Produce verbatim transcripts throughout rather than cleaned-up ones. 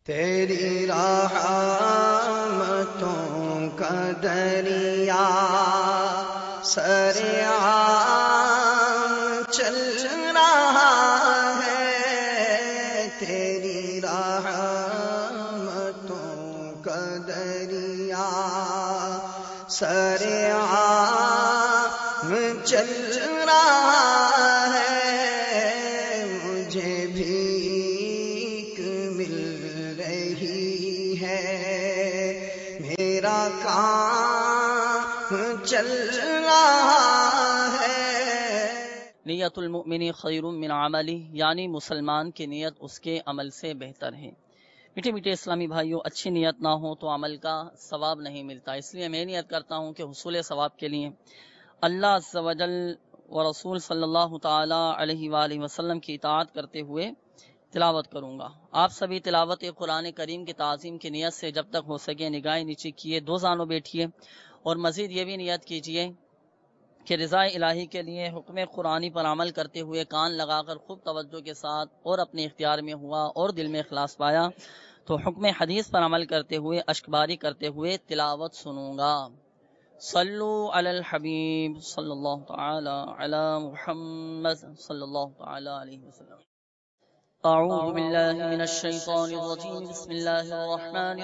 تیری رحمتوں کا دریا سریعان چل رہا ہے، تیری رحمتوں کا دریا سریعان چل رہا ہے، مجھے بھیک مل رہی ہے، میرا کام چل رہا ہے۔ نیت المؤمن خیر من عملہ، یعنی مسلمان کی نیت اس کے عمل سے بہتر ہے۔ میٹھے میٹھے اسلامی بھائیوں، اچھی نیت نہ ہو تو عمل کا ثواب نہیں ملتا، اس لیے میں نیت کرتا ہوں کہ حصول ثواب کے لیے اللہ عز و جل و رسول صلی اللہ تعالی علیہ وآلہ وسلم کی اطاعت کرتے ہوئے تلاوت کروں گا۔ آپ سبھی تلاوت قرآن کریم کی تعظیم کی نیت سے جب تک ہو سکے نگاہیں نیچے کیے دو زانوں بیٹھیے، اور مزید یہ بھی نیت کیجیے کہ رضا الہی کے لیے حکم قرآنی پر عمل کرتے ہوئے کان لگا کر خوب توجہ کے ساتھ اور اپنے اختیار میں ہوا اور دل میں اخلاص پایا تو حکم حدیث پر عمل کرتے ہوئے اشک باری کرتے ہوئے تلاوت سنوں گا۔ صلو علی الحبیب صلی اللہ تعالی علی محمد صلی اللہ تعالی علیہ وسلم۔ اعوذ باللہ من الشیطان الرجیم، بسم اللہ الرحمن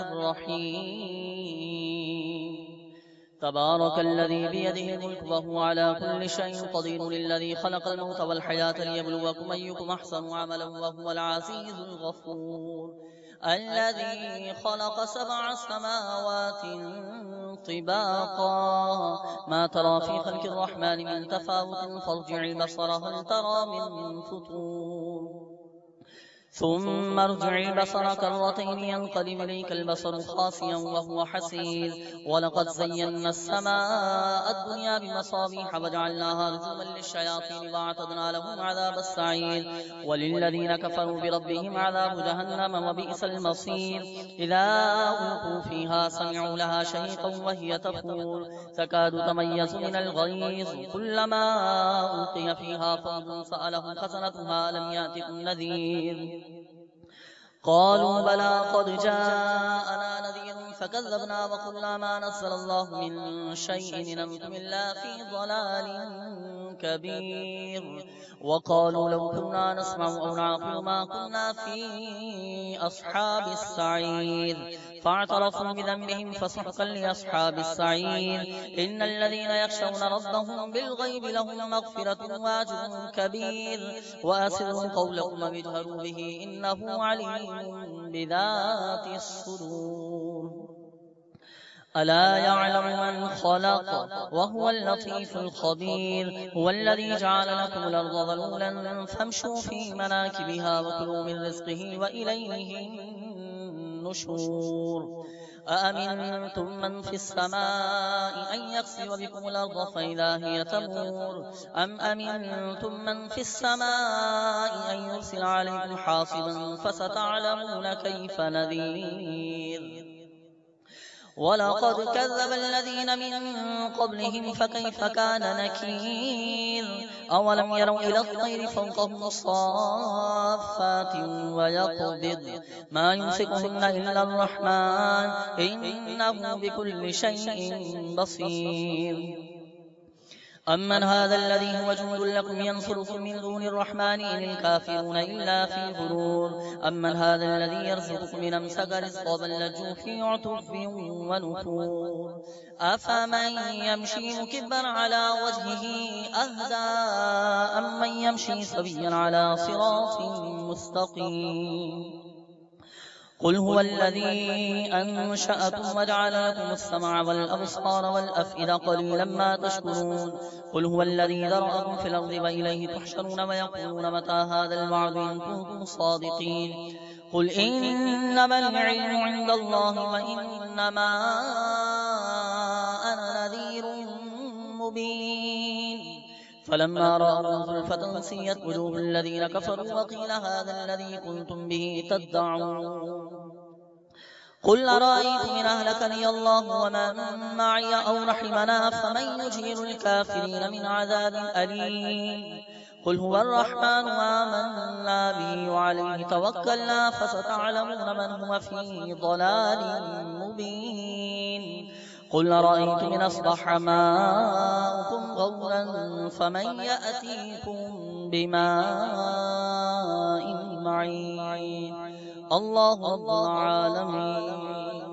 الرحیم۔ تبارک الذی بیدہ الملک وہو علی کل شیء قدیر، الذی خلق الموت والحیاة لیبلوکم ایکم احسن عملا وہو العزیز الغفور، الذی خلق سبع سماوات طباقا ما ترى في خلق الرحمن من تفاوت فارجع البصر هل ترى من فطور ثم ارجع البصر كرتين ينقلب إليك البصر خاسئا وهو حسير، ولقد زينا السماء الدنيا بمصابيح وجعلناها رجوما للشياطين وأعتدنا لهم عذاب السعير، وللذين كفروا بربهم عذاب جهنم وبئس المصير، إذا ألقوا فيها سمعوا لها شهيقا وهي تفور تكاد تميز من الغيظ، كلما ألقي فيها فوج سألهم خزنتها ألم يأتكم نذير قالوا بلى قد جاءنا نذير فكذبنا وقلنا ما نزل الله من شيء إن أنتم إلا في ضلال كبير، وقالوا لو كنا نسمع أو نعقل ما كنا في أصحاب السعير، فاعترفوا بذنبهم فسحقا لأصحاب السعير، إن الذين يخشون ربهم بالغيب لهم مغفرة وأجر كبير، وأسروا قولكم واجهروا به إنه عليم بذات الصدور، ألا يعلم من خلق وهو اللطيف الخبير، هو الذي جعل لكم الأرض ذلولا فامشوا في مناكبها وكلوا من رزقه وإليه النشور، أأمنتم من في السماء أن يخسف بكم الأرض فإذا هي تمور، أم أمنتم من في السماء أن يرسل عليكم حاصبا فستعلمون كيف نذير، ولقد كذب الذين من قبلهم فكيف كان نكير، أولم يروا إلى الطير فوقهم صافات ويقبض ما يمسكهن إلا الرحمن إنه بكل شيء بصير، أمن هذا الذي هو جند لكم ينصركم من دون الرحمن إن الكافرون إلا في غرور، أمن هذا الذي يرزقكم إن أمسك رزقا بل لجوا في عتو ونفور، أفمن يمشي مكبا على وجهه أهدى أمن يمشي سويا على صراط مستقيم، قل هو الذي أنشأكم وجعل لكم السمع والأبصار والأفئدة قليلا ما تشكرون، قل هو الذي ذرأكم في الأرض وإليه تحشرون ويقولون متى هذا الوعد إن كنتم صادقين، قل إنما العلم عند الله وإنما أنا نذير مبين، فلما رأوا زلفة سيئت وجوه الذين كفروا وقيل هذا الذي كنتم به تدعون، قل أرأيتم إن أهلكني الله ومن معي أو رحمنا فمن يجير الكافرين من عذاب أليم، قل هو الرحمن آمنا به وعليه توكلنا فستعلمون من هو في ضلال مبين قل أرأيتم إن أصبح ماؤكم غورا فمن يأتيكم بماء معين الله رب العالمين.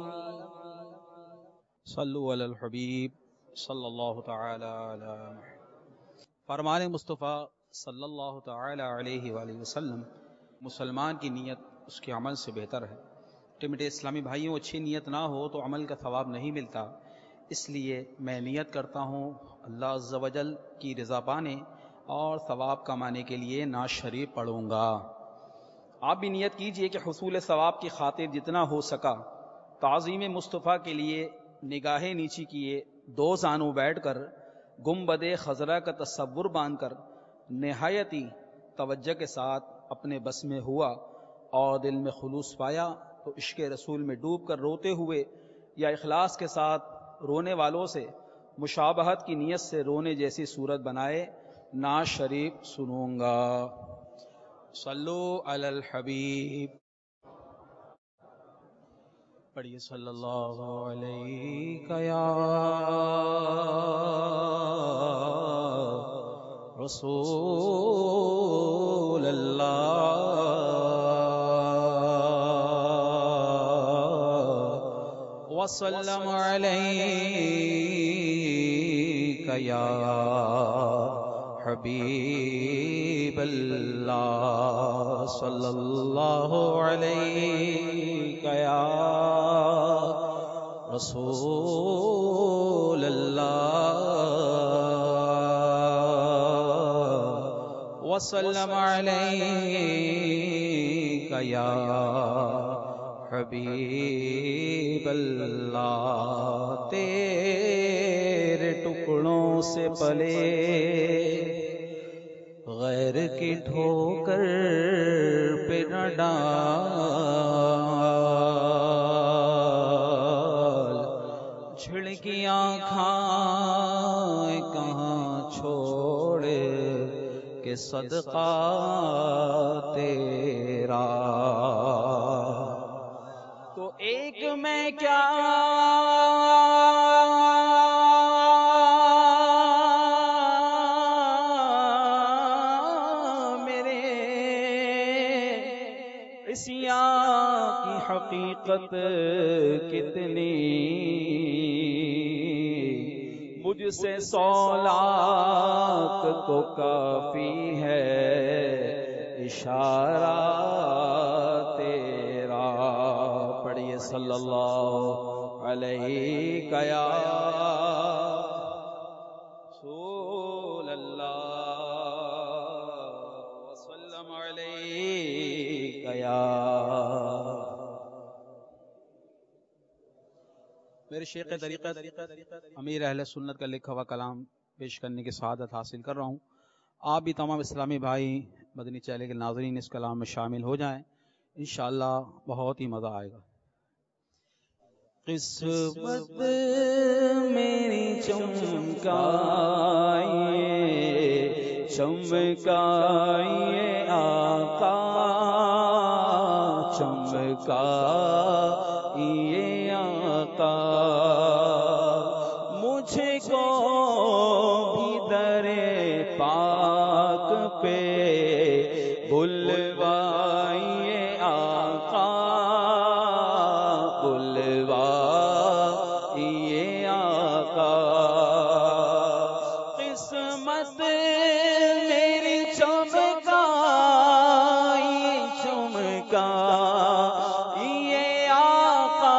صلو علی الحبیب صلی اللہ تعالی علی محمد. فرمان مصطفیٰ صلی اللہ تعالی علیہ وآلہ وسلم، مسلمان کی نیت اس کے عمل سے بہتر ہے. ٹمٹے اسلامی بھائیوں، اچھی نیت نہ ہو تو عمل کا ثواب نہیں ملتا. اس لیے میں نیت کرتا ہوں اللہ عز و جل کی رضا پانے اور ثواب کمانے کے لیے نعت شریف پڑھوں گا. آپ بھی نیت کیجئے کہ حصول ثواب کی خاطر جتنا ہو سکا تعظیم مصطفیٰ کے لیے نگاہیں نیچی کیے دو زانوں بیٹھ کر گنبد خضرا کا تصور باندھ کر نہایتی توجہ کے ساتھ اپنے بس میں ہوا اور دل میں خلوص پایا تو عشق رسول میں ڈوب کر روتے ہوئے یا اخلاص کے ساتھ رونے والوں سے مشابہت کی نیت سے رونے جیسی صورت بنائے نعت شریف سنوں گا. صلو علی الحبیب. پڑھیے صلی اللہ علیہ یا رسول اللہ وسلم علیک یا حبیب اللہ صلی اللہ علیہ یا رسول اللہ وسلم علیک یا حبیب اللہ. تیرے ٹکڑوں سے پلے غیر کی ٹھوکر پہ نہ ڈال، جھڑکیاں کھائیں کہاں چھوڑ کے صدقہ تیرا. تو ایک میں کیا میرے عصیاں کی حقیقت کتنی، مجھ سے سو لاکھ کو کافی ہے اشارہ تیرا. پڑھیے صلی اللہ علیہ یا رسول اللہ وسلم علیہ یا. میرے شیخ طریقت امیر اہل سنت کا لکھا ہوا کلام پیش کرنے کی سعادت حاصل کر رہا ہوں. آپ بھی تمام اسلامی بھائی مدنی چینل کے ناظرین اس کلام میں شامل ہو جائیں، انشاءاللہ بہت ہی مزہ آئے گا. قسمت میری چمکائیے چمکائیے آقا چمکائیے آقا، مجھے کو بھی در پاک پہ بلوائیے آقا بلوائیے آقا. قسمت میری چمکائیے چمکائیے آقا،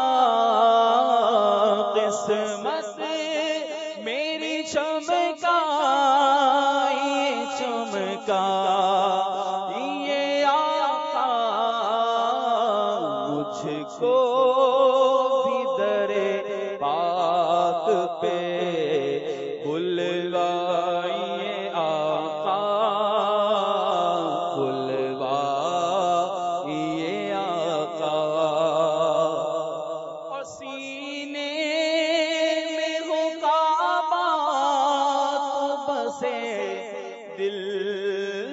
قسمت میری چمکائیے چمکائیے آقا، مجھ کو بھی در پاک پہ بلوائیے آقا بلوائیے آقا. اور سینے میں ہو کعبہ تو بسے دل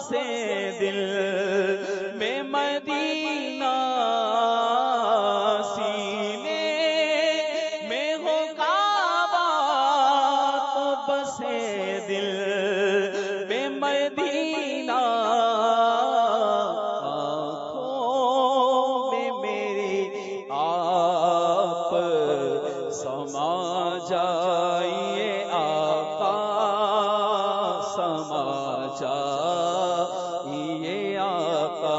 بسے دل میں مدینہ سینے میں ہو کعبہ تو بسے دل میں مدینہ آنکھوں میں میری آپ سما جائیے آقا سما جائیے آقا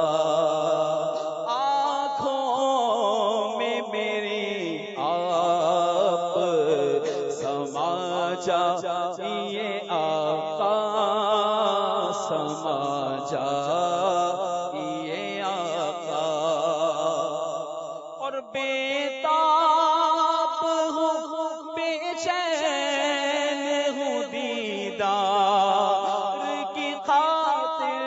آنکھوں میں میری آپ سما جائیے آقا سما جائیے آقا اور بیتاب ہوں بے چین ہوں دیدار کی خاطر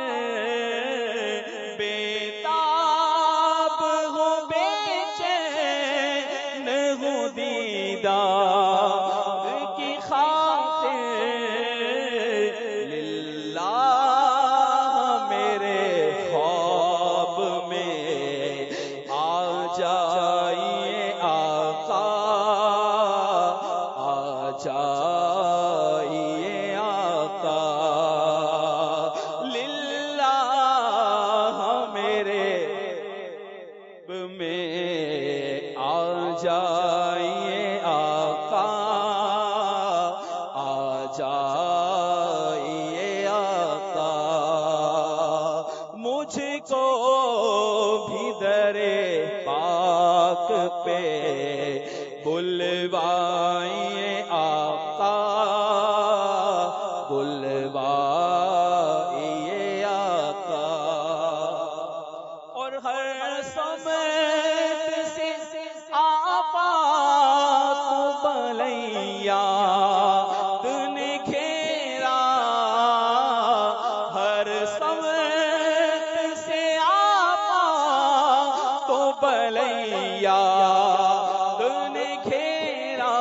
بیتاب ہوں بے چین ہوں دیدار کی خاطر للہ میرے خواب میں آ جائیے آقا آ جائیے آقا للہ میرے میں آ جائیے آقا آ جائیے آقا مجھ کو بھی درے پاک پہ بلوائیے آقا بلوائیے آقا اور ہر سمت سے آفات بلیا نے گھیرا ہر سمت سے آفات بلیا نے گھیرا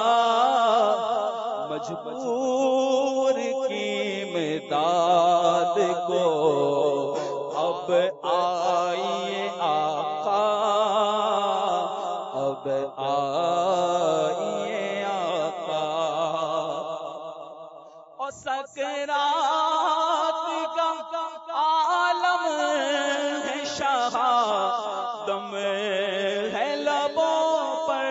مجبور کی امداد کو اب آئیے آقا اب آئیے آقا اور سکرات کا عالم ہے شہادم ہے لبوں پر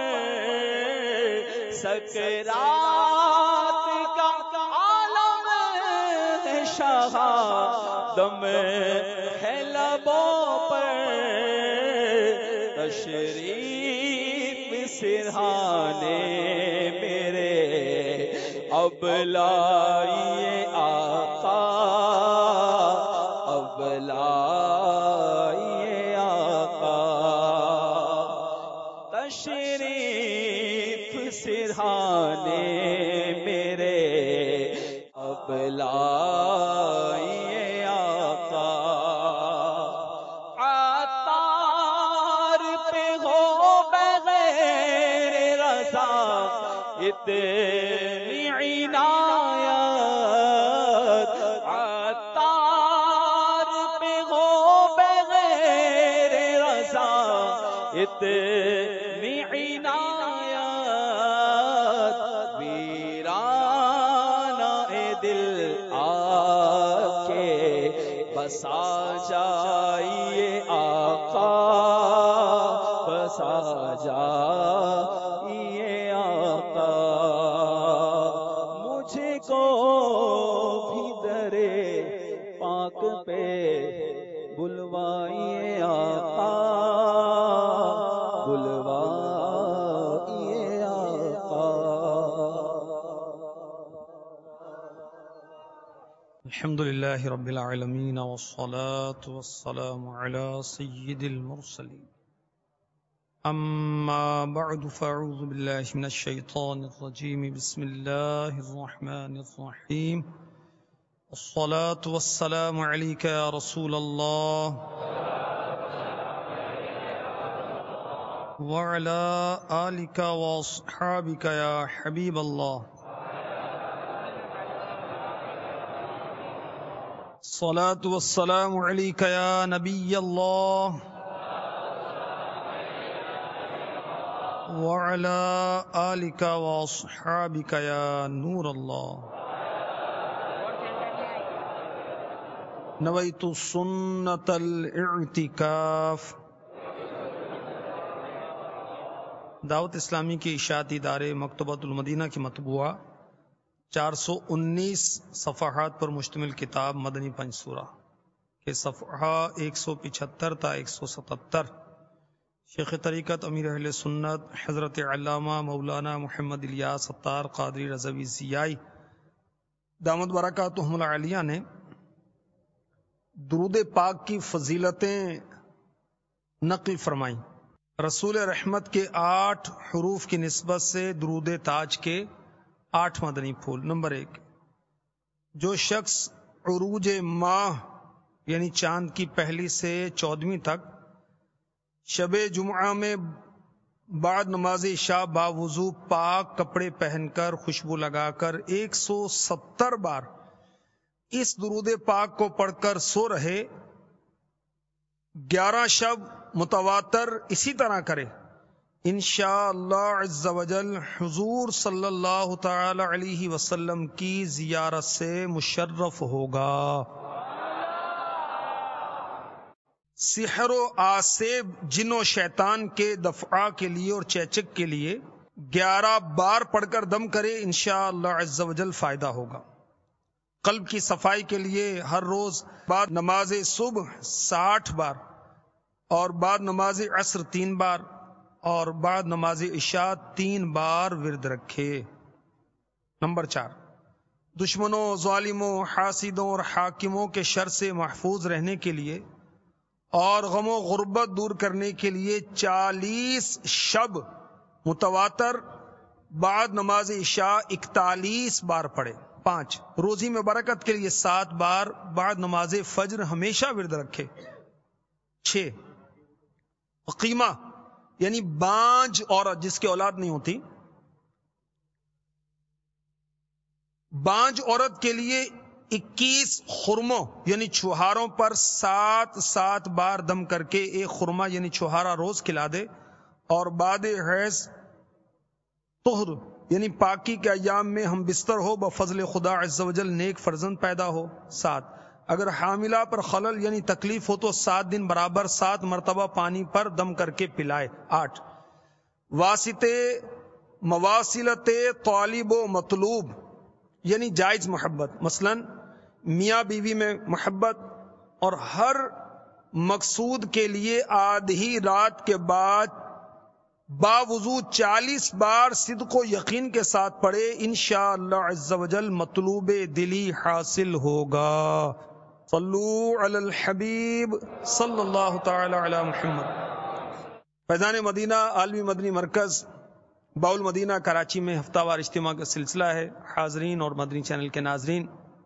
سکرات کا عالم ہے شہادم ہے لبوں پر تشریف سرہانے میرے اب لائیے آقا اب لائیے آقا تشریف سرہانے میرے اب لائیے آقا عطار پہ ہو بغیر رضا اتنی عنایت عطار پہ ہو بغیر رضا اتنی عنایت ویرانہ دل آ کے بسا جائیے آقا بسا جائیے آقا مجھے کو بھی درے پاک پہ بلوائیے آقا بلوائیے آقا الحمد لله رب العالمين والصلاة والسلام على سيد المرسلين أما بعد فأعوذ بالله من الشيطان الرجيم بسم الله الرحمن الرحيم والصلاة والسلام عليك يا رسول الله وعلى آلك وأصحابك يا حبيب الله الصلاة والسلام عليك يا نبي الله وعلى آلك وأصحابك يا نور الله. نويت سنة الاعتکاف. دعوت اسلامی کے اشاعتی ادارے مکتبۃ المدینہ کی مطبوعہ چار سو انیس صفحات پر مشتمل کتاب مدنی پنج سورہ کے صفحہ ایک سو پچہتر تا ایک سو ستتر شیخ طریقت امیر اہل سنت حضرت علامہ مولانا محمد الیاس ستار قادری رضوی ضیائی دامت برکاتہم العالیہ نے درود پاک کی فضیلتیں نقل فرمائیں. رسول رحمت کے آٹھ حروف کی نسبت سے درود تاج کے آٹھ مدنی پھول. نمبر ایک، جو شخص عروج ماہ یعنی چاند کی پہلی سے چودہویں تک شب جمعہ میں بعد نماز عشاء باوضو پاک کپڑے پہن کر خوشبو لگا کر ایک سو ستر بار اس درود پاک کو پڑھ کر سو رہے، گیارہ شب متواتر اسی طرح کرے، انشاءاللہ عز و جل حضور صلی اللہ تعالی علیہ وسلم کی زیارت سے مشرف ہوگا. سحر و آسیب جن و شیطان کے دفع کے لیے اور چیچک کے لیے گیارہ بار پڑھ کر دم کرے، انشاءاللہ عز و جل فائدہ ہوگا. قلب کی صفائی کے لیے ہر روز بعد نماز صبح ساٹھ بار اور بعد نماز عصر تین بار اور بعد نماز عشاء تین بار ورد رکھے. نمبر چار، دشمنوں، ظالموں، حاسدوں اور حاکموں کے شر سے محفوظ رہنے کے لیے اور غم و غربت دور کرنے کے لیے چالیس شب متواتر بعد نماز عشاء اکتالیس بار پڑھے. پانچ، روزی میں برکت کے لیے سات بار بعد نماز فجر ہمیشہ ورد رکھے. چھ، قیمہ یعنی بانج عورت جس کی اولاد نہیں ہوتی، بانج عورت کے لیے اکیس خرموں یعنی چھہاروں پر سات سات بار دم کر کے ایک خرمہ یعنی چھہارا روز کھلا دے، اور بعد حیض طہر یعنی پاکی کے ایام میں ہم بستر ہو بفضل خدا عز و جل نیک فرزند پیدا ہو. سات، اگر حاملہ پر خلل یعنی تکلیف ہو تو سات دن برابر سات مرتبہ پانی پر دم کر کے پلائے. آٹھ، واسطے مواصلت طالب و مطلوب یعنی جائز محبت، مثلا میاں بیوی میں محبت، اور ہر مقصود کے لیے آدھی رات کے بعد باوضو چالیس بار صدق و یقین کے ساتھ پڑھے، انشاءاللہ عز و جل مطلوب دلی حاصل ہوگا. صلو علی الحبیب صلی اللہ تعالی علی محمد. فیضان مدینہ عالمی مدنی مرکز باول مدینہ کراچی میں ہفتہ وار اجتماع کا سلسلہ ہے. حاضرین اور مدنی چینل کے ناظرین،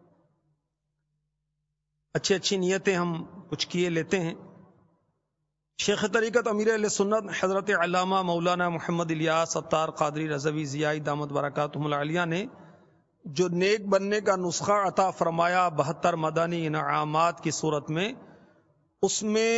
اچھی اچھی نیتیں ہم کچھ کیے لیتے ہیں. شیخ طریقت امیر اہل سنت حضرت علامہ مولانا محمد الیاس ستار قادری رضوی ضیائی دامت برکاتہم العالیہ نے جو نیک بننے کا نسخہ عطا فرمایا بہتر مدنی انعامات کی صورت میں، اس میں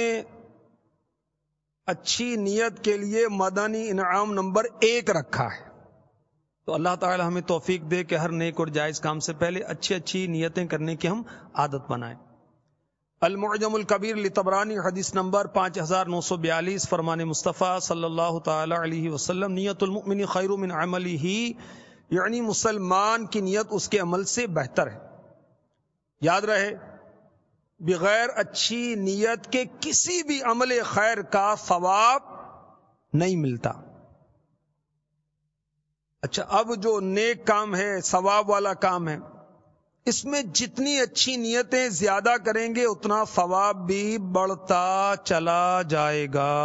اچھی نیت کے لیے مدنی انعام نمبر ایک رکھا ہے. تو اللہ تعالی ہمیں توفیق دے کہ ہر نیک اور جائز کام سے پہلے اچھی اچھی نیتیں کرنے کی ہم عادت بنائیں. المعجم الکبیر لطبرانی حدیث نمبر پانچ ہزار نو سو بیالیس، فرمان مصطفیٰ صلی اللہ تعالی علیہ وسلم، نیت المؤمن خیر من عملہ، یعنی مسلمان کی نیت اس کے عمل سے بہتر ہے. یاد رہے، بغیر اچھی نیت کے کسی بھی عمل خیر کا ثواب نہیں ملتا. اچھا، اب جو نیک کام ہے، ثواب والا کام ہے، اس میں جتنی اچھی نیتیں زیادہ کریں گے اتنا ثواب بھی بڑھتا چلا جائے گا.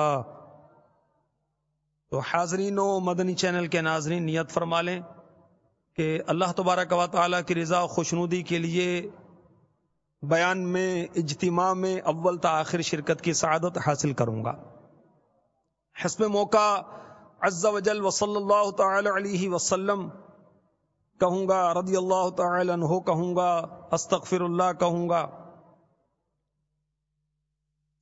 تو حاضرین و مدنی چینل کے ناظرین نیت فرما لیں کہ اللہ تبارک و تعالیٰ کی رضا و خوشنودی کے لیے بیان میں، اجتماع میں اول تا آخر شرکت کی سعادت حاصل کروں گا. حسب موقع عز و جل و صلی اللہ تعالی علیہ وسلم کہوں گا، رضی اللہ تعالی عنہ کہوں گا، استغفر اللہ کہوں گا،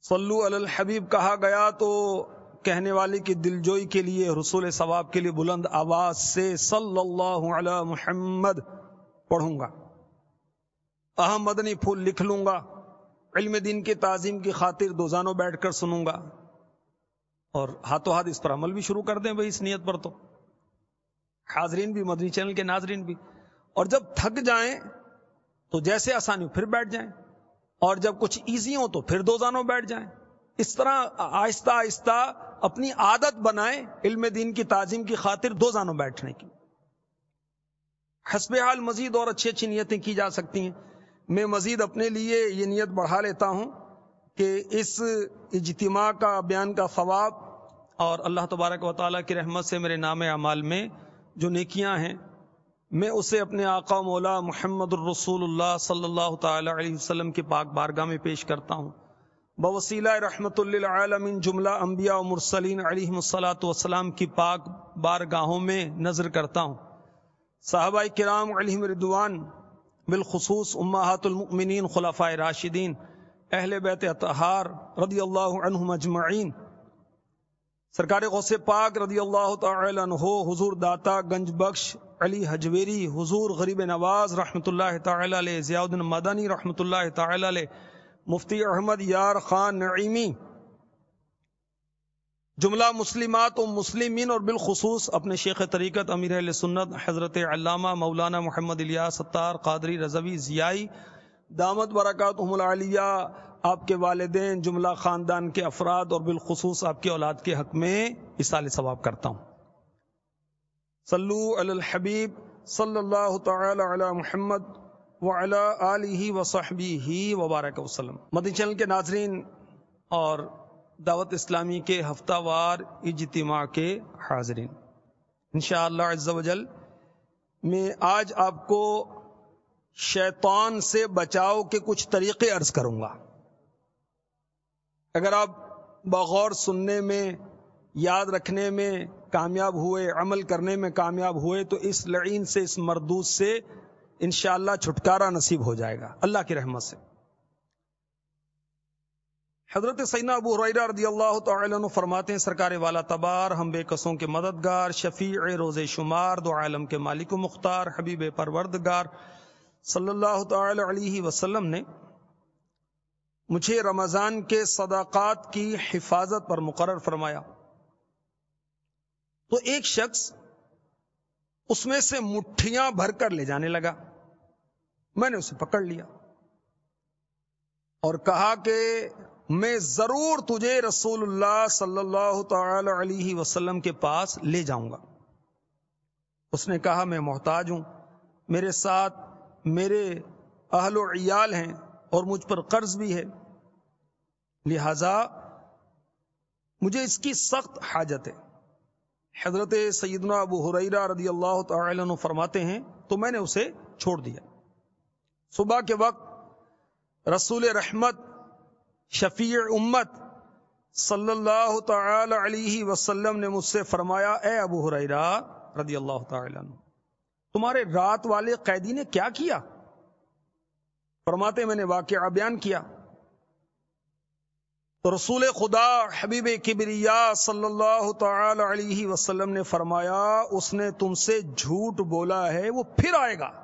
صلو علی الحبیب کہا گیا تو کہنے والے کی دلجوئی کے لیے، رسول ثواب کے لیے بلند آواز سے صلی اللہ علی محمد پڑھوں گا، اہم مدنی پھول لکھ لوں گا، علم دین کی تعظیم کی خاطر دو زانوں بیٹھ کر سنوں گا، اور ہاتھوں ہاتھ اس پر عمل بھی شروع کر دیں بھائی اس نیت پر، تو حاضرین بھی، مدنی چینل کے ناظرین بھی، اور جب تھک جائیں تو جیسے آسانی ہو پھر بیٹھ جائیں، اور جب کچھ ایزی ہو تو پھر دو زانوں بیٹھ جائیں. اس طرح آہستہ آہستہ اپنی عادت بنائیں علم دین کی تعظیم کی خاطر دو زانوں بیٹھنے کی. حسب حال مزید اور اچھی اچھی نیتیں کی جا سکتی ہیں. میں مزید اپنے لیے یہ نیت بڑھا لیتا ہوں کہ اس اجتماع کا، بیان کا ثواب اور اللہ تبارک و تعالیٰ کی رحمت سے میرے نام اعمال میں جو نیکیاں ہیں، میں اسے اپنے آقا مولا محمد الرسول اللہ صلی اللہ تعالی علیہ وسلم کے پاک بارگاہ میں پیش کرتا ہوں، بوسیلہ رحمت للعالمین جملہ انبیاء و مرسلین علیہم الصلاۃ والسلام کی پاک بارگاہوں میں نظر کرتا ہوں. صحابہ کرام علیہم رضوان، بالخصوص امہات المؤمنین خلفائے راشدین، اہل بیت اطہار رضی اللہ عنہم اجمعین، سرکار غوث پاک رضی اللہ تعالی عنہ، حضور داتا گنج بخش علی حجویری، حضور غریب نواز رحمۃ اللہ تعالی علیہ، ضیاء الدین مدنی رحمۃ اللہ تعالی علیہ، مفتی احمد یار خان نعیمی، جملہ مسلمات و مسلمین، اور بالخصوص اپنے شیخ طریقت امیر اہل سنت حضرت علامہ مولانا محمد الیاس ستار قادری رضوی ضیائی دامت برکاتہم العالیہ، آپ کے والدین، جملہ خاندان کے افراد اور بالخصوص آپ کی اولاد کے حق میں اصال ثواب کرتا ہوں. صلو علی الحبیب صلی اللہ تعالی علی محمد وعلی آلہ وصحبہ وبارک وسلم. مدنی چینل کے ناظرین اور دعوت اسلامی کے ہفتہ وار اجتماع کے حاضرین، انشاءاللہ عز و جل میں آج آپ کو شیطان سے بچاؤ کے کچھ طریقے عرض کروں گا. اگر آپ بغور سننے میں، یاد رکھنے میں کامیاب ہوئے، عمل کرنے میں کامیاب ہوئے، تو اس لعین سے، اس مردود سے انشاءاللہ چھٹکارا نصیب ہو جائے گا اللہ کی رحمت سے. حضرت سیدنا ابو ہریرہ رضی اللہ تعالی عنہ فرماتے ہیں، سرکار والا تبار، ہم بے کسوں کے مددگار، شفیع روز شمار، دو عالم کے مالک و مختار، حبیب پروردگار صلی اللہ تعالی علیہ وسلم نے مجھے رمضان کے صدقات کی حفاظت پر مقرر فرمایا. تو ایک شخص اس میں سے مٹھیاں بھر کر لے جانے لگا. میں نے اسے پکڑ لیا اور کہا کہ میں ضرور تجھے رسول اللہ صلی اللہ تعالی علیہ وسلم کے پاس لے جاؤں گا. اس نے کہا میں محتاج ہوں، میرے ساتھ میرے اہل و عیال ہیں اور مجھ پر قرض بھی ہے، لہذا مجھے اس کی سخت حاجت ہے. حضرت سیدنا ابو ہریرہ رضی اللہ تعالی عنہ فرماتے ہیں تو میں نے اسے چھوڑ دیا. صبح کے وقت رسول رحمت، شفیع امت صلی اللہ تعالی علیہ وسلم نے مجھ سے فرمایا، اے ابو ہریرہ رضی اللہ تعالی عنہ، تمہارے رات والے قیدی نے کیا کیا؟ فرماتے میں نے واقعہ بیان کیا تو رسول خدا حبیب کبریا صلی اللہ تعالی علیہ وسلم نے فرمایا، اس نے تم سے جھوٹ بولا ہے، وہ پھر آئے گا.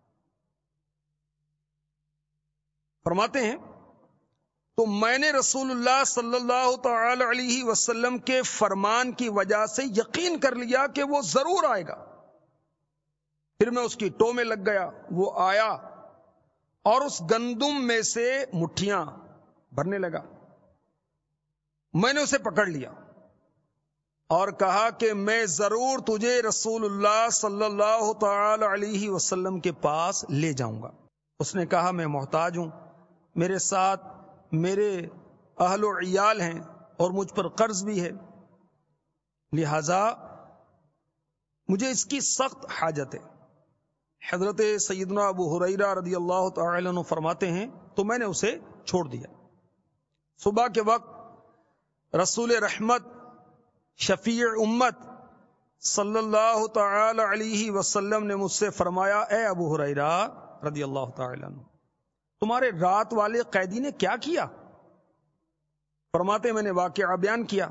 فرماتے ہیں تو میں نے رسول اللہ صلی اللہ تعالی علیہ وسلم کے فرمان کی وجہ سے یقین کر لیا کہ وہ ضرور آئے گا. پھر میں اس کی ٹو میں لگ گیا، وہ آیا اور اس گندم میں سے مٹھیاں بھرنے لگا. میں نے اسے پکڑ لیا اور کہا کہ میں ضرور تجھے رسول اللہ صلی اللہ تعالی علیہ وسلم کے پاس لے جاؤں گا. اس نے کہا میں محتاج ہوں، میرے ساتھ میرے اہل و عیال ہیں اور مجھ پر قرض بھی ہے، لہذا مجھے اس کی سخت حاجت ہے. حضرت سیدنا ابو ہریرہ رضی اللہ تعالی عنہ فرماتے ہیں تو میں نے اسے چھوڑ دیا. صبح کے وقت رسول رحمت، شفیع امت صلی اللہ تعالی علیہ وسلم نے مجھ سے فرمایا، اے ابو ہریرہ رضی اللہ تعالی عنہ، تمہارے رات والے قیدی نے کیا کیا؟ فرماتے میں نے واقعہ بیان کیا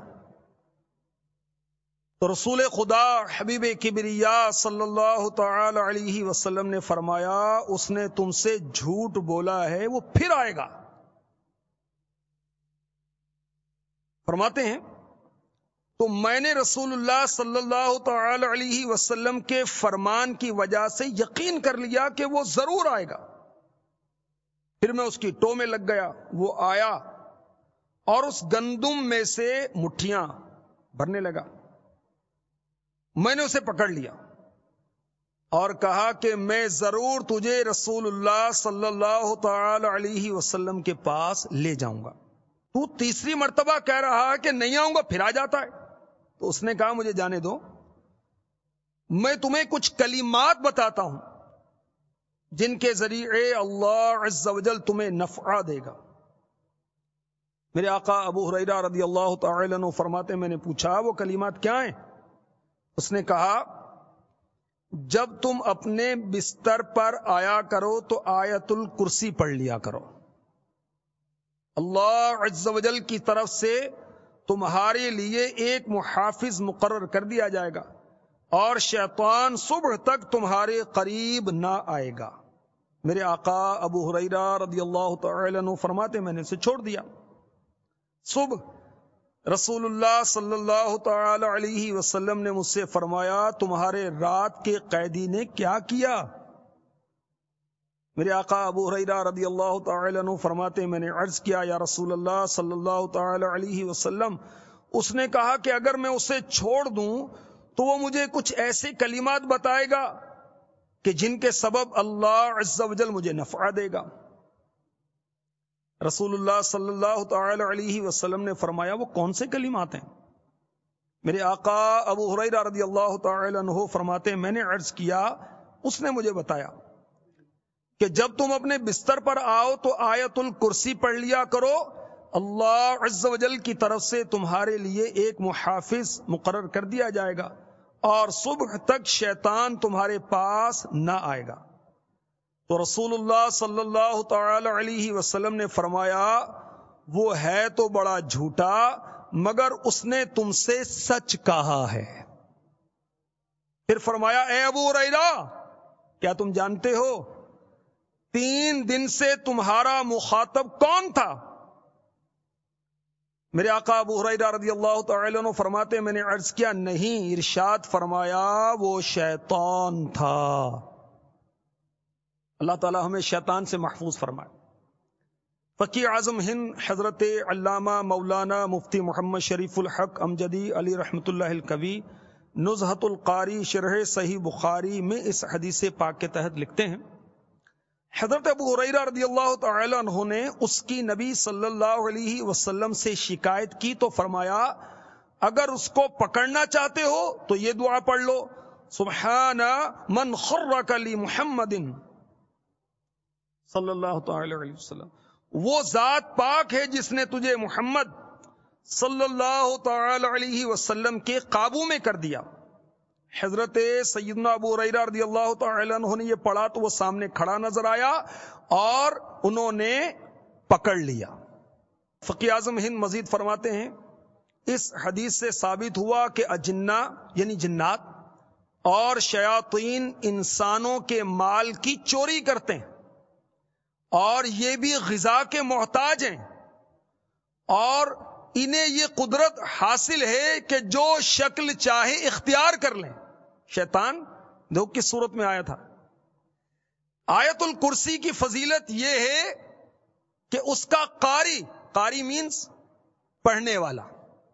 تو رسول خدا حبیب کبریا صلی اللہ تعالی علیہ وسلم نے فرمایا اس نے تم سے جھوٹ بولا ہے، وہ پھر آئے گا۔ فرماتے ہیں تو میں نے رسول اللہ صلی اللہ تعالی علیہ وسلم کے فرمان کی وجہ سے یقین کر لیا کہ وہ ضرور آئے گا۔ پھر میں اس کی ٹو میں لگ گیا، وہ آیا اور اس گندم میں سے مٹھیاں بھرنے لگا۔ میں نے اسے پکڑ لیا اور کہا کہ میں ضرور تجھے رسول اللہ صلی اللہ تعالی علیہ وسلم کے پاس لے جاؤں گا۔ تو تیسری مرتبہ کہہ رہا کہ نہیں آؤں گا، پھر آ جاتا ہے۔ تو اس نے کہا مجھے جانے دو، میں تمہیں کچھ کلمات بتاتا ہوں جن کے ذریعے اللہ عز و جل تمہیں نفع دے گا۔ میرے آقا ابو ہریرہ رضی اللہ تعالی عنہ فرماتے میں نے پوچھا وہ کلمات کیا ہیں؟ اس نے کہا جب تم اپنے بستر پر آیا کرو تو آیت الکرسی پڑھ لیا کرو، اللہ عز و جل کی طرف سے تمہارے لیے ایک محافظ مقرر کر دیا جائے گا اور شیطان صبح تک تمہارے قریب نہ آئے گا۔ میرے آقا ابو ہریرہ رضی اللہ تعالی عنہ فرماتے میں نے اسے چھوڑ دیا۔ صبح رسول اللہ صلی اللہ تعالی علیہ وسلم نے مجھ سے فرمایا تمہارے رات کے قیدی نے کیا کیا؟ میرے آقا ابو ہریرہ رضی اللہ تعالی عنہ فرماتے میں نے عرض کیا یا رسول اللہ صلی اللہ تعالی علیہ وسلم، اس نے کہا کہ اگر میں اسے چھوڑ دوں تو وہ مجھے کچھ ایسے کلمات بتائے گا کہ جن کے سبب اللہ عز و جل مجھے نفع دے گا۔ رسول اللہ صلی اللہ تعالی علیہ وسلم نے فرمایا وہ کون سے کلمات ہیں؟ میرے آقا ابو ہریرہ رضی اللہ تعالی عنہ فرماتے میں نے عرض کیا، اس نے مجھے بتایا کہ جب تم اپنے بستر پر آؤ تو آیت الکرسی پڑھ لیا کرو، اللہ عز و جل کی طرف سے تمہارے لیے ایک محافظ مقرر کر دیا جائے گا اور صبح تک شیطان تمہارے پاس نہ آئے گا۔ تو رسول اللہ صلی اللہ تعالی علیہ وسلم نے فرمایا وہ ہے تو بڑا جھوٹا مگر اس نے تم سے سچ کہا ہے۔ پھر فرمایا اے ابو ہریرہ کیا تم جانتے ہو تین دن سے تمہارا مخاطب کون تھا؟ میرے آقا ابو ہریرہ رضی اللہ تعالی عنہ فرماتے میں نے عرض کیا نہیں، ارشاد فرمایا وہ شیطان تھا۔ اللہ تعالی ہمیں شیطان سے محفوظ فرمائے۔ فقیہ اعظم ہند حضرت علامہ مولانا مفتی محمد شریف الحق امجدی علی رحمۃ اللہ الکوی نزہۃ القاری شرح صحیح بخاری میں اس حدیث پاک کے تحت لکھتے ہیں حضرت ابو ہریرہ رضی اللہ تعالی عنہ نے اس کی نبی صلی اللہ علیہ وسلم سے شکایت کی تو فرمایا اگر اس کو پکڑنا چاہتے ہو تو یہ دعا پڑھ لو، سبحان من خرک لی محمد صلی اللہ تعالی علیہ وسلم، وہ ذات پاک ہے جس نے تجھے محمد صلی اللہ تعالی علیہ وسلم کے قابو میں کر دیا۔ حضرت سیدنا ابو ہریرہ رضی اللہ تعالی عنہ نے یہ پڑھا تو وہ سامنے کھڑا نظر آیا اور انہوں نے پکڑ لیا۔ فقیہ اعظم ہند مزید فرماتے ہیں اس حدیث سے ثابت ہوا کہ اجنہ یعنی جنات اور شیاطین انسانوں کے مال کی چوری کرتے ہیں اور یہ بھی غذا کے محتاج ہیں اور انہیں یہ قدرت حاصل ہے کہ جو شکل چاہے اختیار کر لیں۔ شیطان دیکھو کس صورت میں آیا تھا۔ آیت الکرسی کی فضیلت یہ ہے کہ اس کا قاری، قاری مینز پڑھنے والا،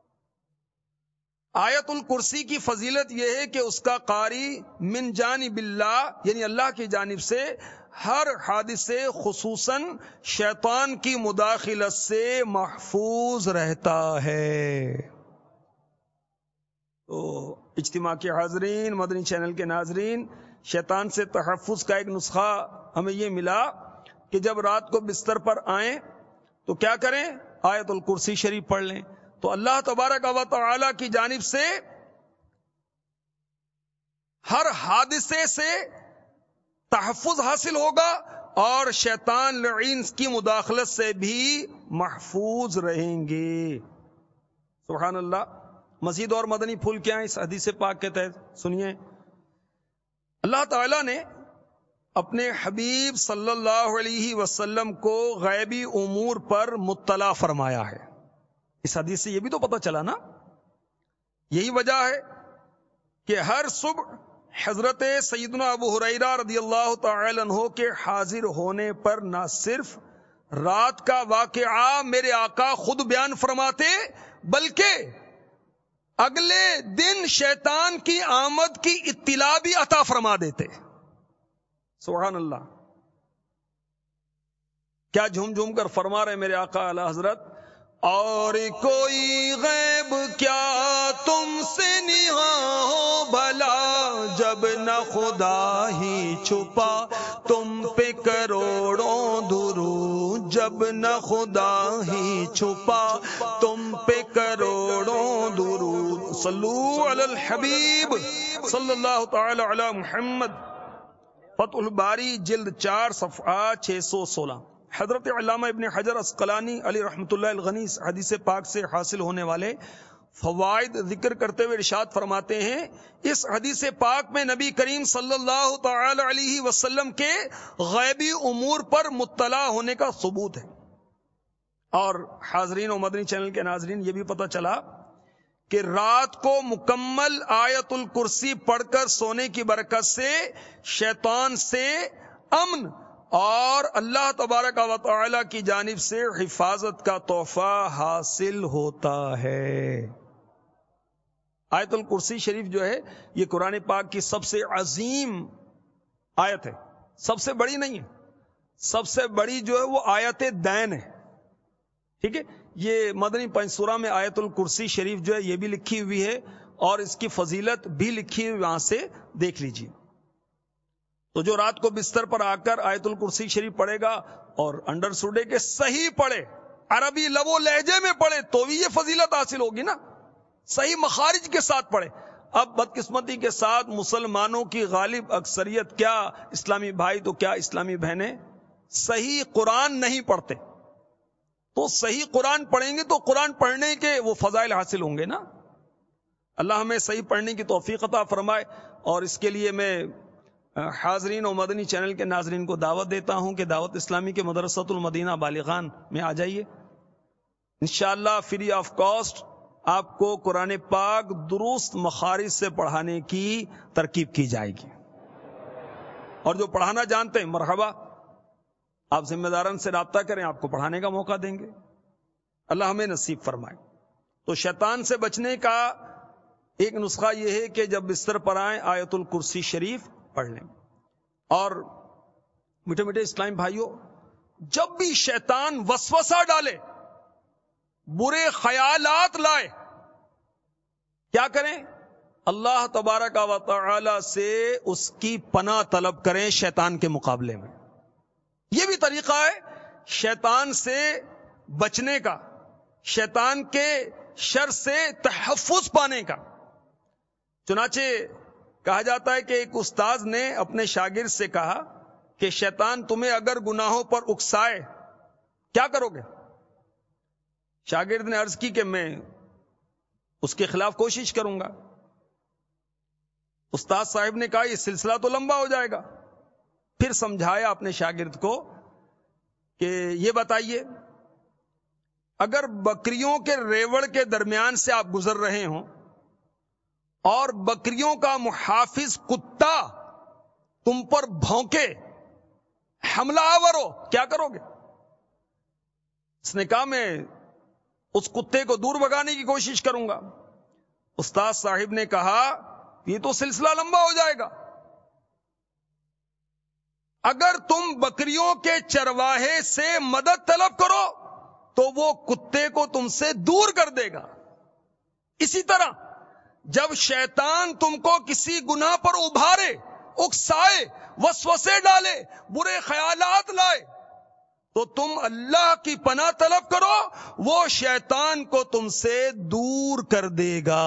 آیت الکرسی کی فضیلت یہ ہے کہ اس کا قاری من جانب اللہ یعنی اللہ کی جانب سے ہر حادثے خصوصاً شیطان کی مداخلت سے محفوظ رہتا ہے۔ تو اجتماع کے حاضرین، مدنی چینل کے ناظرین، شیطان سے تحفظ کا ایک نسخہ ہمیں یہ ملا کہ جب رات کو بستر پر آئیں تو کیا کریں؟ آیت الکرسی شریف پڑھ لیں تو اللہ تبارک و تعالی کی جانب سے ہر حادثے سے تحفظ حاصل ہوگا اور شیطان لعین کی مداخلت سے بھی محفوظ رہیں گے. سبحان اللہ. مزید اور مدنی پھول کیا ہیں اس حدیث پاک کے تحت سنیے. اللہ تعالی نے اپنے حبیب صلی اللہ علیہ وسلم کو غیبی امور پر مطلع فرمایا ہے. اس حدیث سے یہ بھی تو پتہ چلا نا. یہی وجہ ہے کہ ہر صبح حضرت سیدنا ابو ہریرہ رضی اللہ تعالی عنہ کے حاضر ہونے پر نہ صرف رات کا واقعہ میرے آقا خود بیان فرماتے بلکہ اگلے دن شیطان کی آمد کی اطلاع بھی عطا فرما دیتے. سبحان اللہ. کیا جھوم جھوم کر فرما رہے میرے آقا اعلی حضرت, اور کوئی غیب کیا تم سے نہاں ہو بھلا, جب نہ خدا ہی چھپا تم پہ کروڑوں درود, جب نہ خدا ہی چھپا تم پہ کروڑوں درود. صلو علی الحبیب صلی اللہ تعالی علی محمد. فتح الباری جلد چار صفحہ چھ سو سولہ. حضرت علامہ ابن حجر عسقلانی علی رحمۃ اللہ الغنی حدیث پاک سے حاصل ہونے والے فوائد ذکر کرتے ہوئے ارشاد فرماتے ہیں, اس حدیث پاک میں نبی کریم صلی اللہ تعالی علیہ وسلم کے غیبی امور پر مطلع ہونے کا ثبوت ہے. اور حاضرین و مدنی چینل کے ناظرین, یہ بھی پتہ چلا کہ رات کو مکمل آیت الکرسی پڑھ کر سونے کی برکت سے شیطان سے امن اور اللہ تبارک و تعالی کی جانب سے حفاظت کا تحفہ حاصل ہوتا ہے. آیت الکرسی شریف جو ہے یہ قرآن پاک کی سب سے عظیم آیت ہے, سب سے بڑی نہیں ہے, سب سے بڑی جو ہے وہ آیت دین ہے. ٹھیک ہے, یہ مدنی پنسورہ میں آیت الکرسی شریف جو ہے یہ بھی لکھی ہوئی ہے اور اس کی فضیلت بھی لکھی ہوئی, وہاں سے دیکھ لیجیے. تو جو رات کو بستر پر آ کر آیت الکرسی شریف پڑھے گا اور انڈر سوڈے کے صحیح پڑھے, عربی لب و لہجے میں پڑھے, تو بھی یہ فضیلت حاصل ہوگی نا. صحیح مخارج کے ساتھ پڑھے. اب بدقسمتی کے ساتھ مسلمانوں کی غالب اکثریت, کیا اسلامی بھائی تو کیا اسلامی بہنیں, صحیح قرآن نہیں پڑھتے. تو صحیح قرآن پڑھیں گے تو قرآن پڑھنے کے وہ فضائل حاصل ہوں گے نا. اللہ ہمیں صحیح پڑھنے کی توفیق عطا فرمائے. اور اس کے لیے میں حاضرین و مدنی چینل کے ناظرین کو دعوت دیتا ہوں کہ دعوت اسلامی کے مدرسۃ المدینہ بالغان میں آ جائیے. انشاءاللہ فری آف کاسٹ آپ کو قرآن پاک درست مخارج سے پڑھانے کی ترکیب کی جائے گی. اور جو پڑھانا جانتے ہیں مرحبا, آپ ذمہ داران سے رابطہ کریں, آپ کو پڑھانے کا موقع دیں گے. اللہ ہمیں نصیب فرمائے. تو شیطان سے بچنے کا ایک نسخہ یہ ہے کہ جب بستر پر آئیں آیت الکرسی شریف پڑھ لیں. اور میٹھے میٹھے اسلام بھائیوں, جب بھی شیطان وسوسہ ڈالے, برے خیالات لائے, کیا کریں؟ اللہ تبارک و تعالی سے اس کی پناہ طلب کریں شیطان کے مقابلے میں. یہ بھی طریقہ ہے شیطان سے بچنے کا, شیطان کے شر سے تحفظ پانے کا. چنانچہ کہا جاتا ہے کہ ایک استاذ نے اپنے شاگرد سے کہا کہ شیطان تمہیں اگر گناہوں پر اکسائے کیا کرو گے؟ شاگرد نے عرض کی کہ میں اس کے خلاف کوشش کروں گا. استاد صاحب نے کہا یہ سلسلہ تو لمبا ہو جائے گا. پھر سمجھایا اپنے شاگرد کو کہ یہ بتائیے, اگر بکریوں کے ریوڑ کے درمیان سے آپ گزر رہے ہوں اور بکریوں کا محافظ کتا تم پر بھونکے, حملہ آور ہو, کیا کرو گے؟ اس نے کہا میں اس کتے کو دور بھگانے کی کوشش کروں گا. استاد صاحب نے کہا یہ تو سلسلہ لمبا ہو جائے گا. اگر تم بکریوں کے چرواہے سے مدد طلب کرو تو وہ کتے کو تم سے دور کر دے گا. اسی طرح جب شیطان تم کو کسی گناہ پر ابھارے, اکسائے, وسوسے ڈالے, برے خیالات لائے, تو تم اللہ کی پناہ طلب کرو, وہ شیطان کو تم سے دور کر دے گا.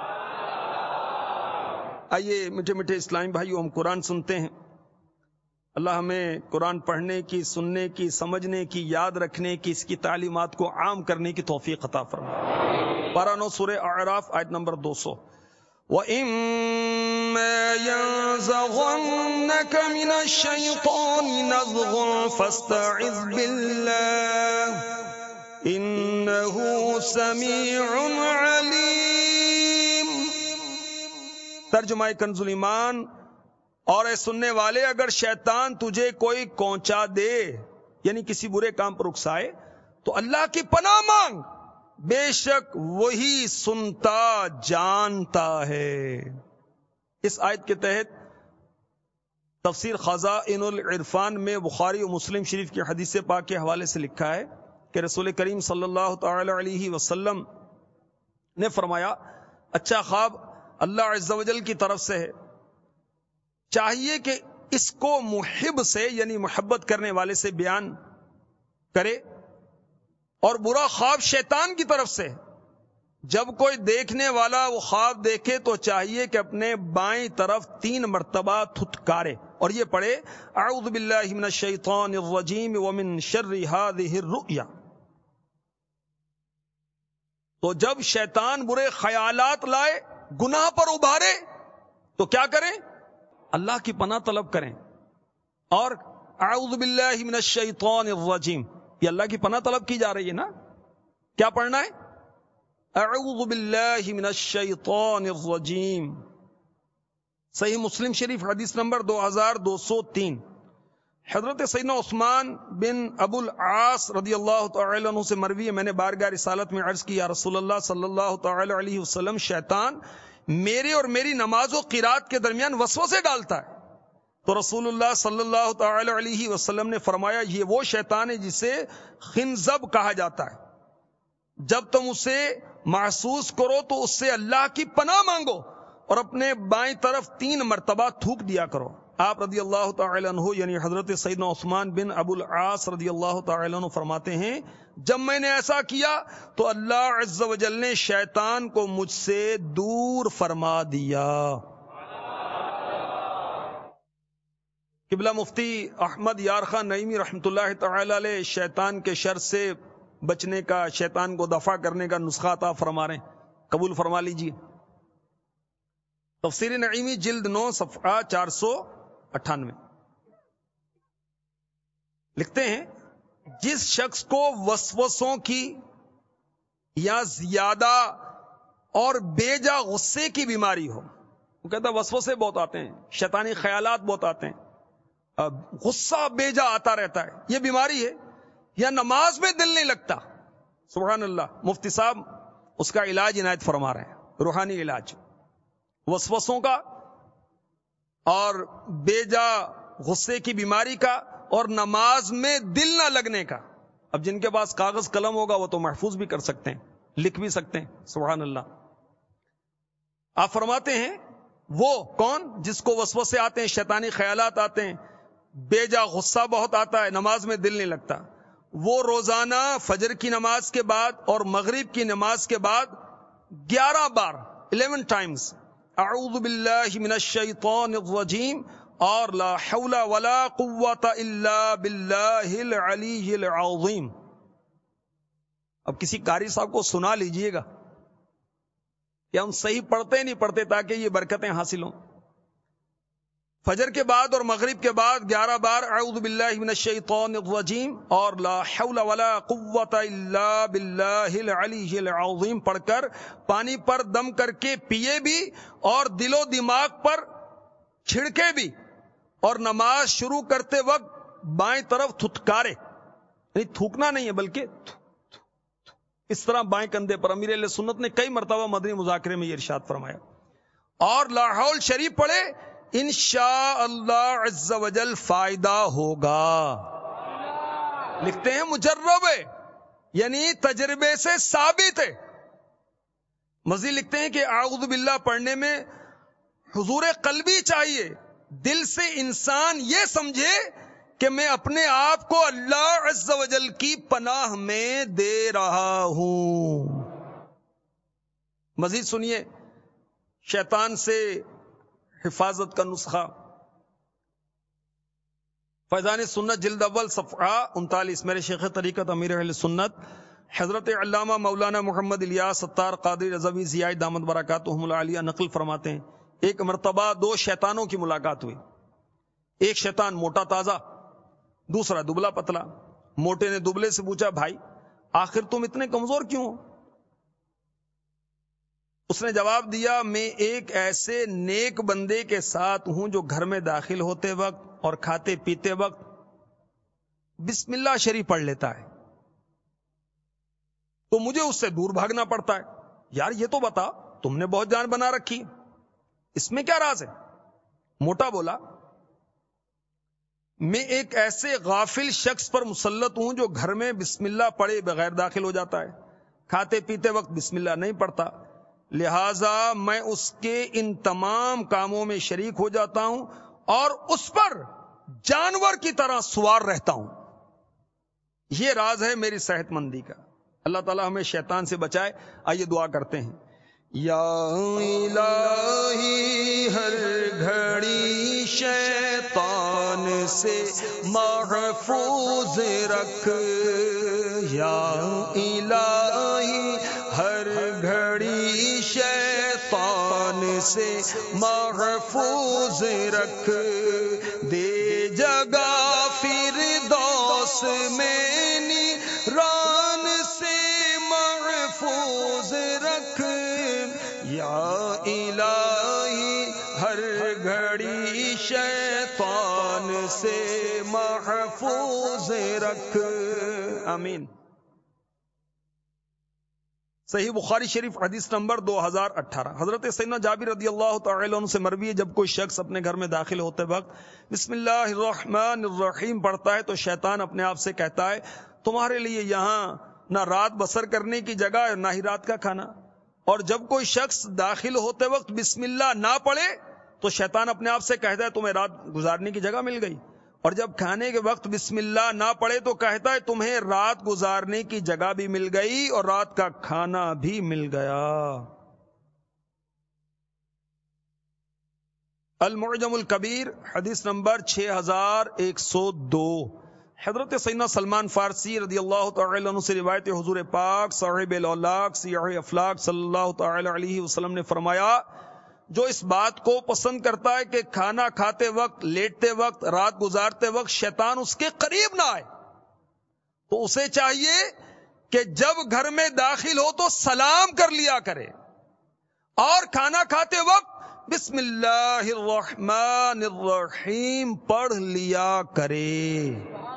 آئیے میٹھے میٹھے اسلامی بھائیو, ہم قرآن سنتے ہیں. اللہ ہمیں قرآن پڑھنے کی، سننے کی، سمجھنے کی، یاد رکھنے کی، اس کی تعلیمات کو عام کرنے کی توفیق عطا فرمائے۔ پارہ نو سورہ اعراف آیت نمبر دو سو۔ وَإِمَّا يَنزَغَنَّكَ مِنَ الشَّيْطَانِ نَزْغٌ فَاسْتَعِذْ بِاللَّهِ إِنَّهُ سَمِيعٌ عَلِيمٌ۔ ترجمہ کنز الایمان۔ اور اے سننے والے، اگر شیطان تجھے کوئی کونچا دے یعنی کسی برے کام پر اکسائے تو اللہ کی پناہ مانگ، بے شک وہی سنتا جانتا ہے۔ اس آیت کے تحت تفسیر خزائن العرفان میں بخاری و مسلم شریف کی حدیث پاک کے حوالے سے لکھا ہے کہ رسول کریم صلی اللہ تعالی علیہ وسلم نے فرمایا، اچھا خواب اللہ عز و جل کی طرف سے ہے، چاہیے کہ اس کو محب سے یعنی محبت کرنے والے سے بیان کرے، اور برا خواب شیطان کی طرف سے، جب کوئی دیکھنے والا وہ خواب دیکھے تو چاہیے کہ اپنے بائیں طرف تین مرتبہ تھتکارے اور یہ پڑھے، اعوذ باللہ من الشیطان الرجیم ومن شر هذه الرؤیا۔ تو جب شیطان برے خیالات لائے، گناہ پر ابھارے، تو کیا کریں؟ اللہ کی پناہ طلب کریں، اور اعوذ باللہ من الشیطان الرجیم، یہ اللہ کی پناہ طلب کی جا رہی ہے نا، کیا پڑھنا ہے؟ اعوذ باللہ من الشیطان الرجیم۔ صحیح مسلم شریف حدیث نمبر دو ہزار دو سو تین۔ حضرت سیدنا عثمان بن ابو العاص رضی اللہ تعالی عنہ سے مروی ہے، میں نے بارگاہ رسالت میں عرض کیا، رسول اللہ صلی اللہ تعالی علیہ وسلم، شیطان میرے اور میری نماز و قرات کے درمیان وسوسے ڈالتا ہے۔ تو رسول اللہ صلی اللہ تعالی علیہ وسلم نے فرمایا، یہ وہ شیطان ہے جسے خنزب کہا جاتا ہے، جب تم اسے محسوس کرو تو اس سے اللہ کی پناہ مانگو اور اپنے بائیں طرف تین مرتبہ تھوک دیا کرو۔ آپ رضی اللہ تعالی عنہ یعنی حضرت سیدنا عثمان بن ابو العاص رضی اللہ تعالی عنہ فرماتے ہیں، جب میں نے ایسا کیا تو اللہ عز و جل نے شیطان کو مجھ سے دور فرما دیا۔ قبلہ مفتی احمد یار خان نعیمی رحمۃ اللہ تعالی علیہ شیطان کے شر سے بچنے کا، شیطان کو دفع کرنے کا نسخہ عطا فرما رہے ہیں، قبول فرما لیجیے۔ تفسیر نعیمی جلد نو صفحہ چار سو اٹھانوے لکھتے ہیں، جس شخص کو وسوسوں کی یا زیادہ اور بے جا غصے کی بیماری ہو، وہ کہتا ہے وسوسے بہت آتے ہیں، شیطانی خیالات بہت آتے ہیں، غصہ بے جا آتا رہتا ہے، یہ بیماری ہے، یا نماز میں دل نہیں لگتا، سبحان اللہ، مفتی صاحب اس کا علاج عنایت فرما رہے ہیں، روحانی علاج وسوسوں کا اور بے جا غصے کی بیماری کا اور نماز میں دل نہ لگنے کا۔ اب جن کے پاس کاغذ قلم ہوگا وہ تو محفوظ بھی کر سکتے ہیں، لکھ بھی سکتے ہیں، سبحان اللہ۔ آپ فرماتے ہیں وہ کون جس کو وسوسے آتے ہیں، شیطانی خیالات آتے ہیں، بے جا غصہ بہت آتا ہے، نماز میں دل نہیں لگتا، وہ روزانہ فجر کی نماز کے بعد اور مغرب کی نماز کے بعد گیارہ بار الیون ٹائمز اعوذ باللہ من الشیطان الرجیم اور لا حول ولا قوت الا باللہ العلی العظیم۔ اب کسی قاری صاحب کو سنا لیجئے گا کہ ہم صحیح پڑھتے نہیں پڑھتے تاکہ یہ برکتیں حاصل ہوں۔ فجر کے بعد اور مغرب کے بعد گیارہ بار اعوذ باللہ من الشیطان الرجیم اور لا حول ولا قوت الا باللہ العلی العظیم پڑھ کر پانی پر دم کر کے پیے بھی اور دل و دماغ پر چھڑکے بھی، اور نماز شروع کرتے وقت بائیں طرف تھتکارے، یعنی تھوکنا نہیں ہے بلکہ اس طرح بائیں کندھے پر۔ امیر اہل سنت نے کئی مرتبہ مدنی مذاکرے میں یہ ارشاد فرمایا، اور لا حول شریف پڑھے، انشاء اللہ عز و جل فائدہ ہوگا۔ لکھتے ہیں مجرب ہے، یعنی تجربے سے ثابت ہے۔ مزید لکھتے ہیں کہ اعوذ باللہ پڑھنے میں حضور قلبی چاہیے، دل سے انسان یہ سمجھے کہ میں اپنے آپ کو اللہ عز و جل کی پناہ میں دے رہا ہوں۔ مزید سنیے شیطان سے حفاظت کا نسخہ۔ فیضان سنت جلد اول صفحہ انتالیس، میرے شیخ طریقت امیر اہل سنت حضرت علامہ مولانا محمد الیاس ستار قادری رضوی ضیاء دامت برکاتہم العالیہ نقل فرماتے ہیں، ایک مرتبہ دو شیطانوں کی ملاقات ہوئی. ایک شیطان موٹا تازہ، دوسرا دبلا پتلا. موٹے نے دبلے سے پوچھا، بھائی آخر تم اتنے کمزور کیوں ہو؟ اس نے جواب دیا، میں ایک ایسے نیک بندے کے ساتھ ہوں جو گھر میں داخل ہوتے وقت اور کھاتے پیتے وقت بسم اللہ شریف پڑھ لیتا ہے، تو مجھے اس سے دور بھاگنا پڑتا ہے. یار یہ تو بتا، تم نے بہت جان بنا رکھی، اس میں کیا راز ہے؟ موٹا بولا، میں ایک ایسے غافل شخص پر مسلط ہوں جو گھر میں بسم اللہ پڑھے بغیر داخل ہو جاتا ہے، کھاتے پیتے وقت بسم اللہ نہیں پڑھتا، لہذا میں اس کے ان تمام کاموں میں شریک ہو جاتا ہوں اور اس پر جانور کی طرح سوار رہتا ہوں. یہ راز ہے میری صحت مندی کا. اللہ تعالی ہمیں شیطان سے بچائے. آئیے دعا کرتے ہیں. یا الہی ہر گھڑی شیطان سے محفوظ رکھ، یا الہی ہر گھڑی شیطان سے محفوظ رکھ، دے جگہ فردوس میں نیران سے محفوظ رکھ، یا الہی ہر گھڑی شیطان سے محفوظ رکھ. آمین. صحیح بخاری شریف حدیث نمبر دو ہزار اٹھارہ. حضرت سیدنا جابر رضی اللہ تعالی عنہ سے مروی ہے، جب کوئی شخص اپنے گھر میں داخل ہوتے وقت بسم اللہ الرحمن الرحیم پڑھتا ہے تو شیطان اپنے آپ سے کہتا ہے، تمہارے لیے یہاں نہ رات بسر کرنے کی جگہ ہے نہ ہی رات کا کھانا. اور جب کوئی شخص داخل ہوتے وقت بسم اللہ نہ پڑھے تو شیطان اپنے آپ سے کہتا ہے، تمہیں رات گزارنے کی جگہ مل گئی. اور جب کھانے کے وقت بسم اللہ نہ پڑھے تو کہتا ہے، تمہیں رات گزارنے کی جگہ بھی مل گئی اور رات کا کھانا بھی مل گیا. المعجم الکبیر حدیث نمبر چھ ہزار ایک سو دو. حضرت سیدنا سلمان فارسی رضی اللہ تعالی عنہ سے روایت حضور پاک صاحب الاولاق سیاح افلاق صلی اللہ تعالی علیہ وسلم نے فرمایا، جو اس بات کو پسند کرتا ہے کہ کھانا کھاتے وقت، لیٹتے وقت، رات گزارتے وقت شیطان اس کے قریب نہ آئے، تو اسے چاہیے کہ جب گھر میں داخل ہو تو سلام کر لیا کرے اور کھانا کھاتے وقت بسم اللہ الرحمن الرحیم پڑھ لیا کرے.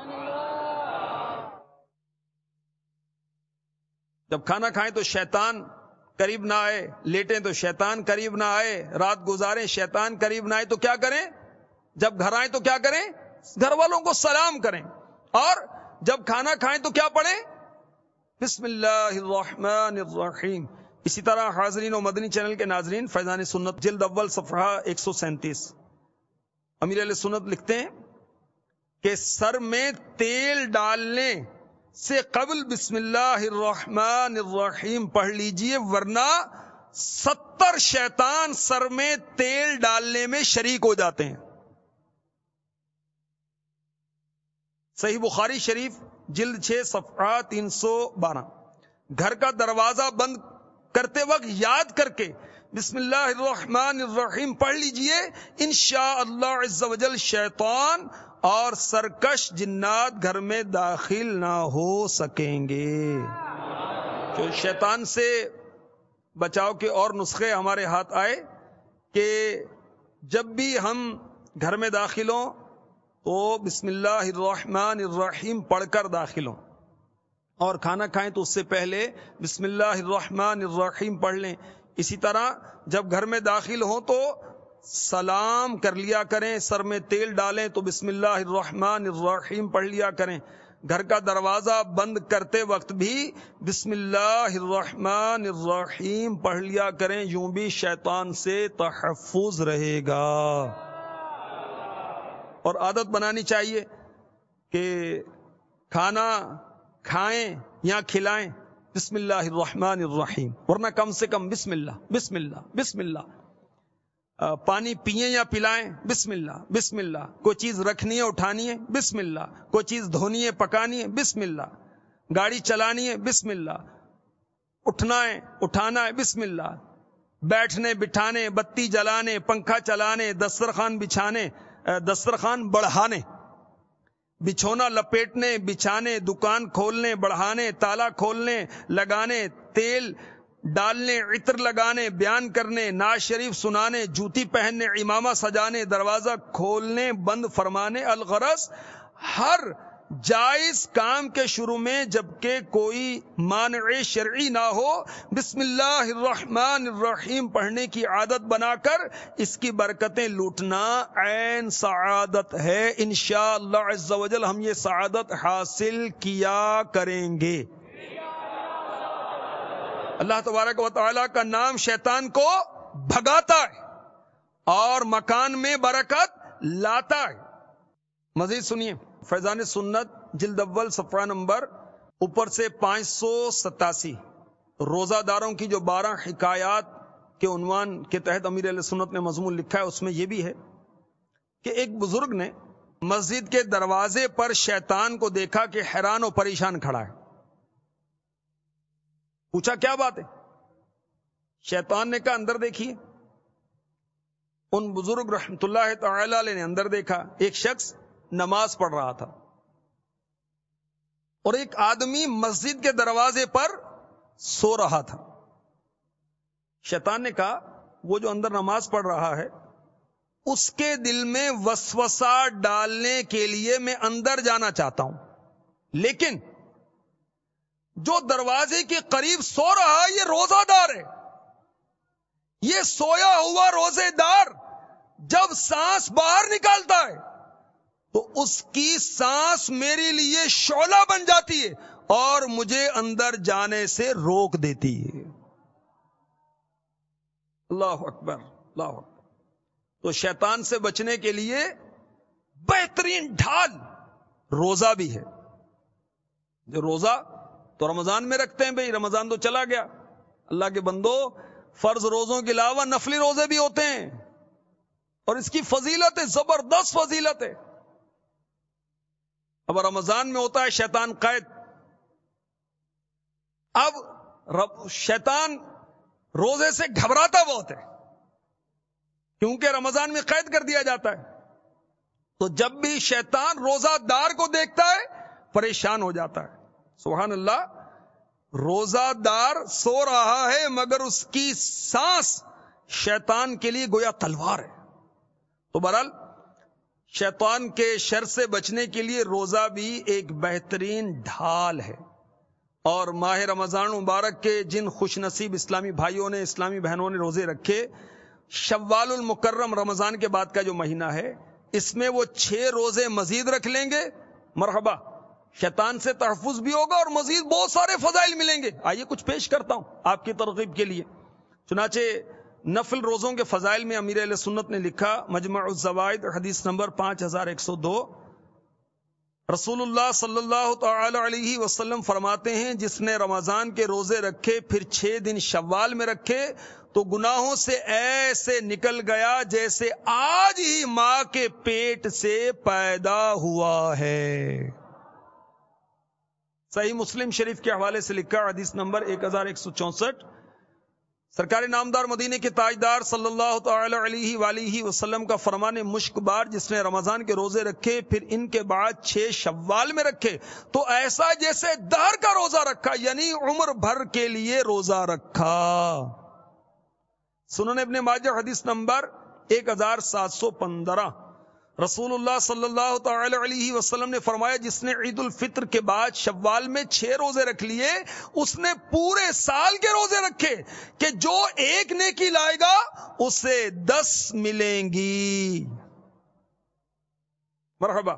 جب کھانا کھائیں تو شیطان قریب نہ آئے، لیٹیں تو شیطان قریب نہ آئے، رات گزاریں شیطان قریب نہ آئے، تو کیا کریں؟ جب گھر آئیں تو کیا کریں؟ گھر والوں کو سلام کریں. اور جب کھانا کھائیں تو کیا پڑھیں؟ بسم اللہ الرحمن الرحیم. اسی طرح حاضرین و مدنی چینل کے ناظرین، فیضان سنت جلد اول صفحہ ایک سو سینتیس، امیر علیہ سنت لکھتے ہیں کہ سر میں تیل ڈالنے سے قبل بسم اللہ الرحمن الرحیم پڑھ لیجئے، ورنہ ستر شیطان سر میں تیل ڈالنے میں شریک ہو جاتے ہیں. صحیح بخاری شریف جلد چھ صفحہ تین سو بارہ. گھر کا دروازہ بند کرتے وقت یاد کر کے بسم اللہ الرحمن الرحیم پڑھ لیجئے، انشاءاللہ عز و جل شیطان اور سرکش جنات گھر میں داخل نہ ہو سکیں گے. جو شیطان سے بچاؤ کے اور نسخے ہمارے ہاتھ آئے کہ جب بھی ہم گھر میں داخل ہوں تو بسم اللہ الرحمن الرحیم پڑھ کر داخل ہوں، اور کھانا کھائیں تو اس سے پہلے بسم اللہ الرحمن الرحیم پڑھ لیں. اسی طرح جب گھر میں داخل ہوں تو سلام کر لیا کریں، سر میں تیل ڈالیں تو بسم اللہ الرحمن الرحیم پڑھ لیا کریں. گھر کا دروازہ بند کرتے وقت بھی بسم اللہ الرحمن الرحیم پڑھ لیا کریں، یوں بھی شیطان سے تحفظ رہے گا. اور عادت بنانی چاہیے کہ کھانا کھائیں یا کھلائیں بسم اللہ الرحمن الرحیم، ورنہ کم سے کم بسم اللہ بسم اللہ بسم اللہ. پانی پئیں یا پلائیں، بسم اللہ بسم اللہ. کوئی چیز رکھنی ہے اٹھانی ہے، بسم اللہ. کوئی چیز دھونی ہے پکانی ہے، بسم اللہ. گاڑی چلانی ہے، بسم اللہ. اٹھنا ہے اٹھانا ہے، بسم اللہ. بیٹھنے بٹھانے، بتی جلانے، پنکھا چلانے، دسترخوان بچھانے، دسترخوان بڑھانے، بچھونا لپیٹنے، بچھانے، دکان کھولنے بڑھانے، تالا کھولنے لگانے، تیل ڈالنے، عطر لگانے، بیان کرنے، نعت شریف سنانے، جوتی پہننے، امامہ سجانے، دروازہ کھولنے بند فرمانے. الغرض ہر جائز کام کے شروع میں جبکہ کوئی مانع شرعی نہ ہو، بسم اللہ الرحمن الرحیم پڑھنے کی عادت بنا کر اس کی برکتیں لوٹنا عین سعادت ہے. انشاءاللہ عز و جل ہم یہ سعادت حاصل کیا کریں گے. اللہ تبارک و تعالیٰ کا نام شیطان کو بھگاتا ہے اور مکان میں برکت لاتا ہے. مزید سنیے فیضان سنت جلد اول صفحہ نمبر اوپر سے پانچ سو ستاسی. روزہ داروں کی جو بارہ حکایات کے عنوان کے تحت امیر اہل سنت نے مضمون لکھا ہے، اس میں یہ بھی ہے کہ ایک بزرگ نے مسجد کے دروازے پر شیطان کو دیکھا کہ حیران و پریشان کھڑا ہے. پوچھا کیا بات ہے؟ شیطان نے کہا اندر دیکھیے. ان بزرگ رحمت اللہ تعالی علیہ نے اندر دیکھا. ایک شخص نماز پڑھ رہا تھا اور ایک آدمی مسجد کے دروازے پر سو رہا تھا. شیطان نے کہا وہ جو اندر نماز پڑھ رہا ہے اس کے دل میں وسوسہ ڈالنے کے لیے میں اندر جانا چاہتا ہوں، لیکن جو دروازے کے قریب سو رہا ہے یہ روزہ دار ہے. یہ سویا ہوا روزے دار جب سانس باہر نکالتا ہے تو اس کی سانس میرے لیے شعلہ بن جاتی ہے اور مجھے اندر جانے سے روک دیتی ہے. اللہ اکبر اللہ اکبر. تو شیطان سے بچنے کے لیے بہترین ڈھال روزہ بھی ہے. جو روزہ تو رمضان میں رکھتے ہیں، بھئی رمضان تو چلا گیا. اللہ کے بندو فرض روزوں کے علاوہ نفلی روزے بھی ہوتے ہیں اور اس کی فضیلت ہے، زبردست فضیلت ہے. اب رمضان میں ہوتا ہے شیطان قید. اب شیطان روزے سے گھبراتا بہت ہے کیونکہ رمضان میں قید کر دیا جاتا ہے. تو جب بھی شیطان روزہ دار کو دیکھتا ہے پریشان ہو جاتا ہے. سبحان اللہ. روزہ دار سو رہا ہے مگر اس کی سانس شیطان کے لیے گویا تلوار ہے. تو بہرحال شیطان کے شر سے بچنے کے لیے روزہ بھی ایک بہترین ڈھال ہے. اور ماہ رمضان مبارک کے جن خوش نصیب اسلامی بھائیوں نے اسلامی بہنوں نے روزے رکھے، شوال المکرم رمضان کے بعد کا جو مہینہ ہے اس میں وہ چھ روزے مزید رکھ لیں گے، مرحبا، شیطان سے تحفظ بھی ہوگا اور مزید بہت سارے فضائل ملیں گے. آئیے کچھ پیش کرتا ہوں آپ کی ترغیب کے لیے. چنانچہ نفل روزوں کے فضائل میں امیر اہل سنت نے لکھا، مجمع الزوائد حدیث نمبر پانچ ہزار ایک سو دو، رسول اللہ صلی اللہ تعالی علیہ وسلم فرماتے ہیں جس نے رمضان کے روزے رکھے پھر چھ دن شوال میں رکھے تو گناہوں سے ایسے نکل گیا جیسے آج ہی ماں کے پیٹ سے پیدا ہوا ہے. صحیح مسلم شریف کے حوالے سے لکھا حدیث نمبر ایک ہزار ایک سو چونسٹھ، سرکار نامدار مدینے کے تاجدار صلی اللہ تعالی علیہ وآلہ وسلم کا فرمان مشک بار جس نے رمضان کے روزے رکھے پھر ان کے بعد چھ شوال میں رکھے تو ایسا جیسے دہر کا روزہ رکھا، یعنی عمر بھر کے لیے روزہ رکھا. سنن ابن ماجہ حدیث نمبر ایک ہزار سات سو پندرہ، رسول اللہ صلی اللہ تعالی علیہ وسلم نے فرمایا جس نے عید الفطر کے بعد شوال میں چھ روزے رکھ لیے اس نے پورے سال کے روزے رکھے کہ جو ایک نیکی لائے گا اسے دس ملیں گی. مرحبا.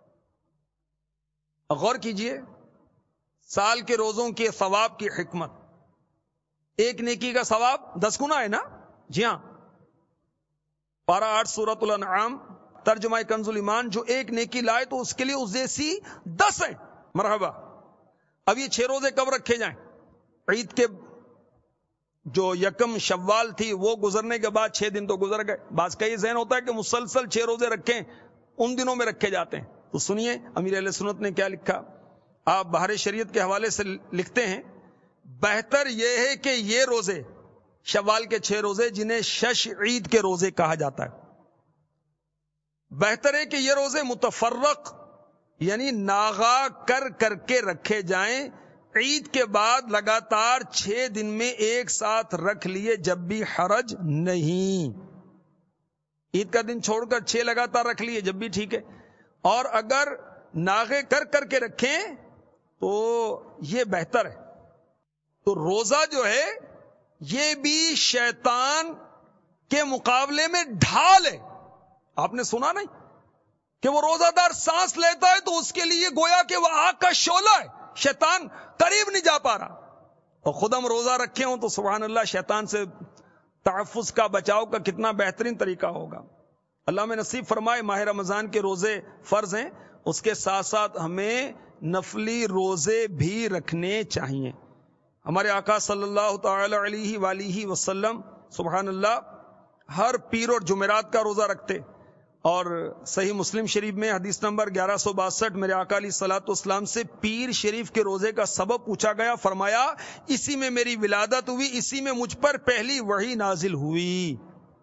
غور کیجئے سال کے روزوں کے ثواب کی حکمت. ایک نیکی کا ثواب دس گنا ہے نا؟ جی ہاں. پارہ آٹھ سورۃ الانعام ترجمہ کنز الایمان، جو ایک نیکی لائے تو اس کے لیے اس جیسی دس ہیں. مرحبا. اب یہ چھ روزے کب رکھے جائیں؟ عید کے جو یکم شوال تھی وہ گزرنے کے بعد چھ دن تو گزر گئے. بعض کا یہ ذہن ہوتا ہے کہ مسلسل چھ روزے رکھیں، ان دنوں میں رکھے جاتے ہیں. تو سنیے امیر اہل سنت نے کیا لکھا. آپ بہار شریعت کے حوالے سے لکھتے ہیں بہتر یہ ہے کہ یہ روزے شوال کے چھ روزے جنہیں شش عید کے روزے کہا جاتا ہے، بہتر ہے کہ یہ روزے متفرق یعنی ناغا کر کر کے رکھے جائیں. عید کے بعد لگاتار چھ دن میں ایک ساتھ رکھ لیے جب بھی حرج نہیں. عید کا دن چھوڑ کر چھ لگاتار رکھ لیے جب بھی ٹھیک ہے. اور اگر ناغے کر کر کے رکھیں تو یہ بہتر ہے. تو روزہ جو ہے یہ بھی شیطان کے مقابلے میں ڈھال ہے. آپ نے سنا نہیں کہ وہ روزہ دار سانس لیتا ہے تو اس کے لیے گویا کہ وہ آگ کا شعلہ ہے، شیطان قریب نہیں جا پا رہا. اور خود ہم روزہ رکھے ہوں تو سبحان اللہ شیطان سے تحفظ کا بچاؤ کا کتنا بہترین طریقہ ہوگا. اللہ میں نصیب فرمائے ماہ رمضان کے روزے فرض ہیں، اس کے ساتھ ساتھ ہمیں نفلی روزے بھی رکھنے چاہیے. ہمارے آقا صلی اللہ تعالی علیہ وآلہ وسلم سبحان اللہ ہر پیر اور جمعرات کا روزہ رکھتے. اور صحیح مسلم شریف میں حدیث نمبر گیارہ سو باسٹھ میرے آقا علیہ الصلوۃ والسلام سے پیر شریف کے روزے کا سبب پوچھا گیا. فرمایا اسی میں میری ولادت ہوئی، اسی میں مجھ پر پہلی وحی نازل ہوئی.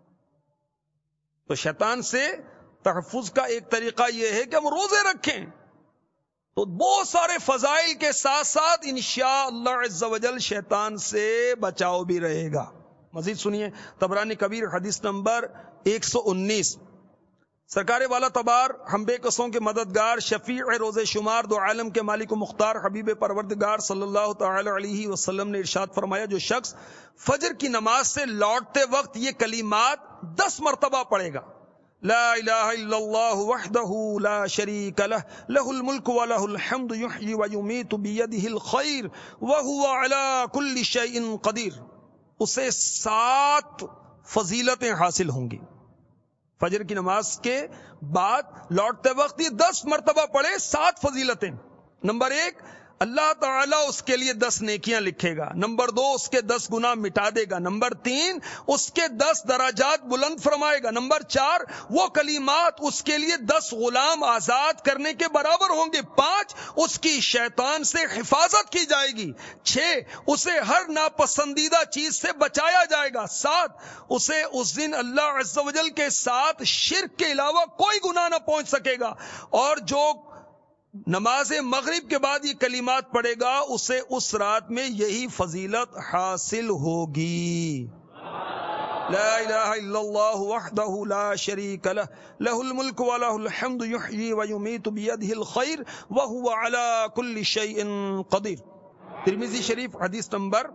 تو شیطان سے تحفظ کا ایک طریقہ یہ ہے کہ ہم روزے رکھیں تو بہت سارے فضائل کے ساتھ ساتھ انشاءاللہ عز و جل شیطان سے بچاؤ بھی رہے گا. مزید سنیے طبرانی کبیر حدیث نمبر ایک سو انیس. سرکار والا تبار ہم بے کسوں کے مددگار شفیع روز شمار دو عالم کے مالک و مختار حبیب پروردگار صلی اللہ تعالی علیہ وسلم نے ارشاد فرمایا جو شخص فجر کی نماز سے لوٹتے وقت یہ کلمات دس مرتبہ پڑھے گا لا الہ الا اللہ وحدہ لا شریک لہ لہ الملک ولہ الحمد یحیی ویمیت بیدہ الخیر وہو علی کل شیء قدیر، اسے سات فضیلتیں حاصل ہوں گی. فجر کی نماز کے بعد لوٹتے وقت یہ دس مرتبہ پڑھے، سات فضیلتیں. نمبر ایک، اللہ تعالیٰ اس کے لیے دس نیکیاں لکھے گا. نمبر دو، اس کے دس گناہ مٹا دے گا. نمبر تین، اس کے دس درجات بلند فرمائے گا. نمبر چار، وہ کلمات اس کے لیے دس غلام آزاد کرنے کے برابر ہوں گے. پانچ، اس کی شیطان سے حفاظت کی جائے گی. چھ، اسے ہر ناپسندیدہ چیز سے بچایا جائے گا. سات، اسے اس دن اللہ عز و جل کے ساتھ شرک کے علاوہ کوئی گناہ نہ پہنچ سکے گا. اور جو نماز مغرب کے بعد یہ کلمات پڑھے گا اسے اس رات میں یہی فضیلت حاصل ہوگی. لا الہ الا اللہ وحدہ لا شریک لہ لہ الملک ولہ الحمد یحیی ویمیت بیدہ الخیر وہو علی کل شیء قدیر. ترمذی شریف حدیث نمبر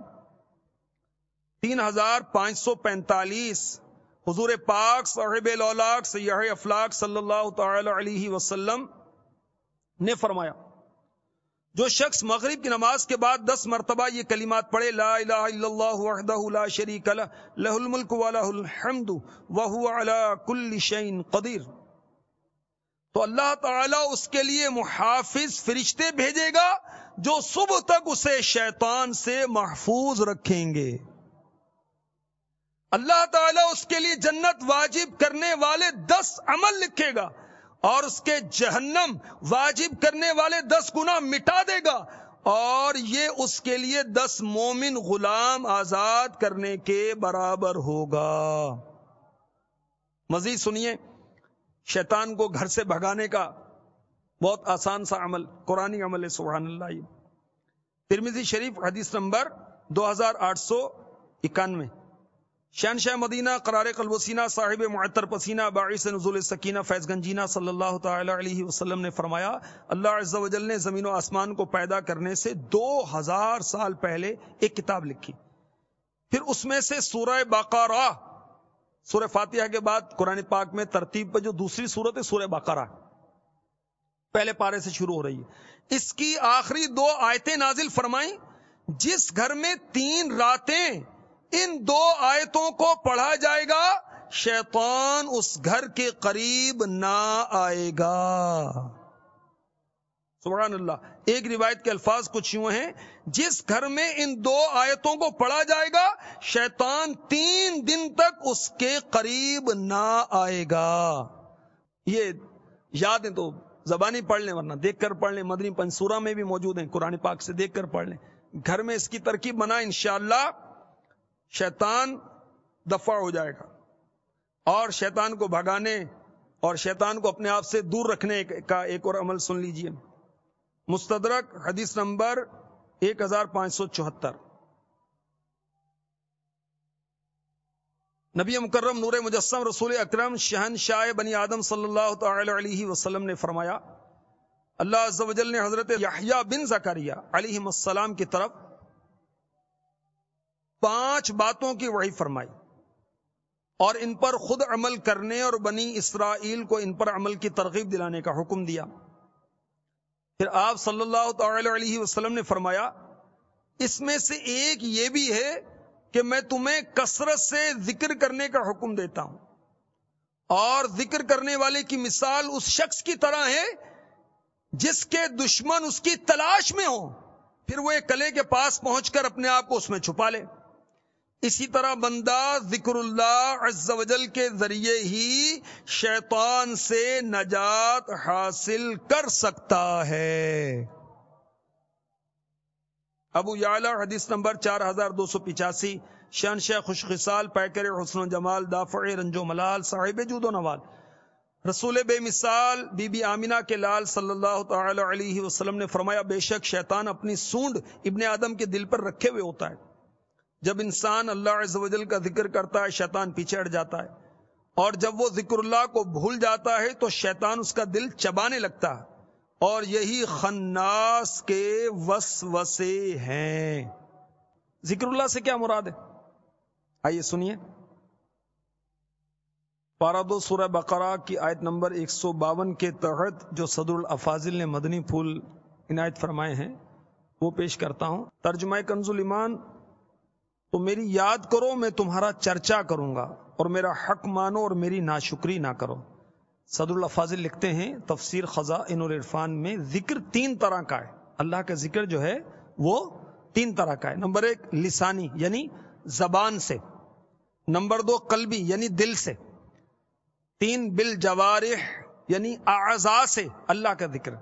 تین ہزار پانچ سو پینتالیس. حضور پاک صاحب الاولاق سیاح افلاق صلی اللہ تعالی علیہ وسلم نے فرمایا جو شخص مغرب کی نماز کے بعد دس مرتبہ یہ کلمات پڑھے لا الہ الا اللہ وحدہ لا شریک لہ لہ الملک ولہ الحمد وہو علی کل شیء قدیر، تو اللہ تعالیٰ اس کے لیے محافظ فرشتے بھیجے گا جو صبح تک اسے شیطان سے محفوظ رکھیں گے. اللہ تعالیٰ اس کے لیے جنت واجب کرنے والے دس عمل لکھے گا اور اس کے جہنم واجب کرنے والے دس گناہ مٹا دے گا، اور یہ اس کے لیے دس مومن غلام آزاد کرنے کے برابر ہوگا. مزید سنیے شیطان کو گھر سے بھگانے کا بہت آسان سا عمل قرآنی عمل ہے. سبحان اللہ. ترمذی شریف حدیث نمبر دو ہزار آٹھ سو اکانوے. شہنشاہ مدینہ قرار قلب و سینہ صاحب معطر پسینہ باعث نزول سکینہ فیض گنجینہ صلی اللہ تعالی علیہ وسلم نے فرمایا اللہ عز و جل نے زمین و آسمان کو پیدا کرنے سے دو ہزار سال پہلے ایک کتاب لکھی، پھر اس میں سے سورہ بقرہ، سورہ فاتحہ کے بعد قرآن پاک میں ترتیب پر جو دوسری سورت ہے سورہ بقرہ پہلے پارے سے شروع ہو رہی ہے، اس کی آخری دو آیتیں نازل فرمائیں. جس گھر میں تین راتیں ان دو آیتوں کو پڑھا جائے گا شیطان اس گھر کے قریب نہ آئے گا. سبحان اللہ. ایک روایت کے الفاظ کچھ یوں ہیں، جس گھر میں ان دو آیتوں کو پڑھا جائے گا شیطان تین دن تک اس کے قریب نہ آئے گا. یہ یاد ہے تو زبانی پڑھ لیں، ورنہ دیکھ کر پڑھ لیں. مدنی پنسورہ میں بھی موجود ہیں، قرآن پاک سے دیکھ کر پڑھ لیں. گھر میں اس کی ترکیب بنا، انشاءاللہ شیطان دفع ہو جائے گا. اور شیطان کو بھگانے اور شیطان کو اپنے آپ سے دور رکھنے کا ایک اور عمل سن لیجئے. مستدرک حدیث نمبر ایک ہزار پانچ سو چوہتر. نبی مکرم نور مجسم رسول اکرم شہنشاہ بنی آدم صلی اللہ تعالی علیہ وسلم نے فرمایا، اللہ عز و جل نے حضرت یحییٰ بن زکریا علیہ السلام کی طرف پانچ باتوں کی وحی فرمائی اور ان پر خود عمل کرنے اور بنی اسرائیل کو ان پر عمل کی ترغیب دلانے کا حکم دیا. پھر آپ صلی اللہ تعالی علیہ وسلم نے فرمایا، اس میں سے ایک یہ بھی ہے کہ میں تمہیں کثرت سے ذکر کرنے کا حکم دیتا ہوں، اور ذکر کرنے والے کی مثال اس شخص کی طرح ہے جس کے دشمن اس کی تلاش میں ہو، پھر وہ ایک کلے کے پاس پہنچ کر اپنے آپ کو اس میں چھپا لے. اسی طرح بندہ ذکر اللہ عز و جل کے ذریعے ہی شیطان سے نجات حاصل کر سکتا ہے. ابو یعلا حدیث نمبر چار ہزار دو سو پچاسی. شہنشاہ خوش خصال، پیکر حسن و جمال، دافع رنج و ملال، صاحب جود و نوال، رسول بے مثال، بی بی آمینہ کے لال صلی اللہ تعالی علیہ وسلم نے فرمایا، بے شک شیطان اپنی سونڈ ابن آدم کے دل پر رکھے ہوئے ہوتا ہے. جب انسان اللہ عز و جل کا ذکر کرتا ہے شیطان پیچھے ہٹ جاتا ہے، اور جب وہ ذکر اللہ کو بھول جاتا ہے تو شیطان اس کا دل چبانے لگتا ہے، اور یہی خناس کے وسوسے ہیں. ذکر اللہ سے کیا مراد ہے؟ آئیے سنیے. پارہ دو سورہ بقرہ کی آیت نمبر ایک سو باون کے تحت جو صدر الافاضل نے مدنی پھول عنایت فرمائے ہیں وہ پیش کرتا ہوں. ترجمہ کنز الایمان. تو میری یاد کرو، میں تمہارا چرچا کروں گا، اور میرا حق مانو اور میری ناشکری نہ کرو. صدر الافاضل لکھتے ہیں تفسیر خزائن العرفان میں، ذکر تین طرح کا ہے. اللہ کا ذکر جو ہے وہ تین طرح کا ہے. نمبر ایک لسانی یعنی زبان سے، نمبر دو قلبی یعنی دل سے، تین بالجوارح یعنی اعضاء سے اللہ کا ذکر.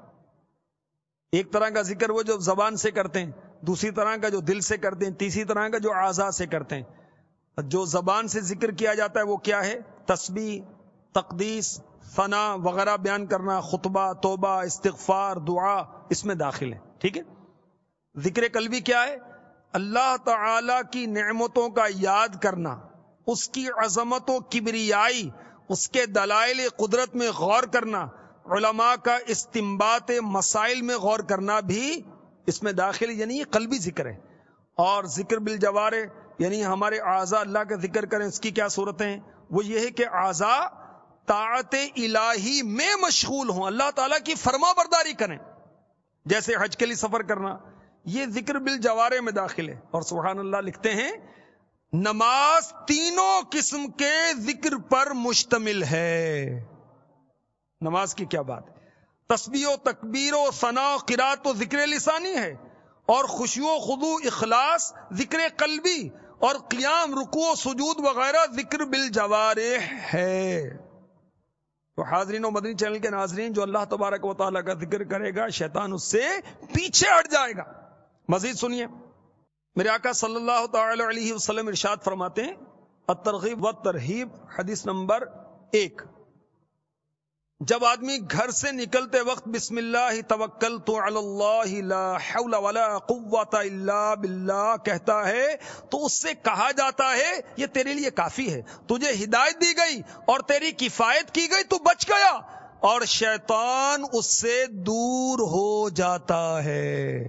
ایک طرح کا ذکر وہ جو زبان سے کرتے ہیں، دوسری طرح کا جو دل سے کرتے ہیں، تیسری طرح کا جو اعضاء سے کرتے ہیں. جو زبان سے ذکر کیا جاتا ہے وہ کیا ہے؟ تسبیح، تقدیس، ثنا وغیرہ بیان کرنا، خطبہ، توبہ، استغفار، دعا اس میں داخل ہے. ٹھیک ہے. ذکر قلبی کیا ہے؟ اللہ تعالی کی نعمتوں کا یاد کرنا، اس کی عظمت و کبریائی، اس کے دلائل قدرت میں غور کرنا، علماء کا استنباط مسائل میں غور کرنا بھی اس میں داخل، یعنی یہ قلبی ذکر ہے. اور ذکر بالجوارح یعنی ہمارے اعضاء اللہ کا ذکر کریں. اس کی کیا صورتیں ہیں؟ وہ یہ ہے کہ اعضاء طاعت الہی میں مشغول ہوں، اللہ تعالیٰ کی فرما برداری کریں، جیسے حج کے لیے سفر کرنا، یہ ذکر بالجوارح میں داخل ہے. اور سبحان اللہ لکھتے ہیں نماز تینوں قسم کے ذکر پر مشتمل ہے. نماز کی کیا بات ہے؟ تسبیح و تکبیر و ثنا و قرات و ذکر لسانی ہے، اور خشوع و خضوع اخلاص ذکر قلبی، اور قیام رکوع و سجود وغیرہ ذکر بالجوارح ہے. تو حاضرین و مدنی چینل کے ناظرین، جو اللہ تبارک و تعالیٰ کا ذکر کرے گا شیطان اس سے پیچھے ہٹ جائے گا. مزید سنیے. میرے آقا صلی اللہ تعالی علیہ وسلم ارشاد فرماتے ہیں، الترغیب والترہیب حدیث نمبر ایک، جب آدمی گھر سے نکلتے وقت بسم اللہ توکلت علی اللہ لا حول ولا قوت الا باللہ کہتا ہے تو اس سے کہا جاتا ہے یہ تیرے لیے کافی ہے، تجھے ہدایت دی گئی اور تیری کفایت کی گئی، تو بچ گیا، اور شیطان اس سے دور ہو جاتا ہے.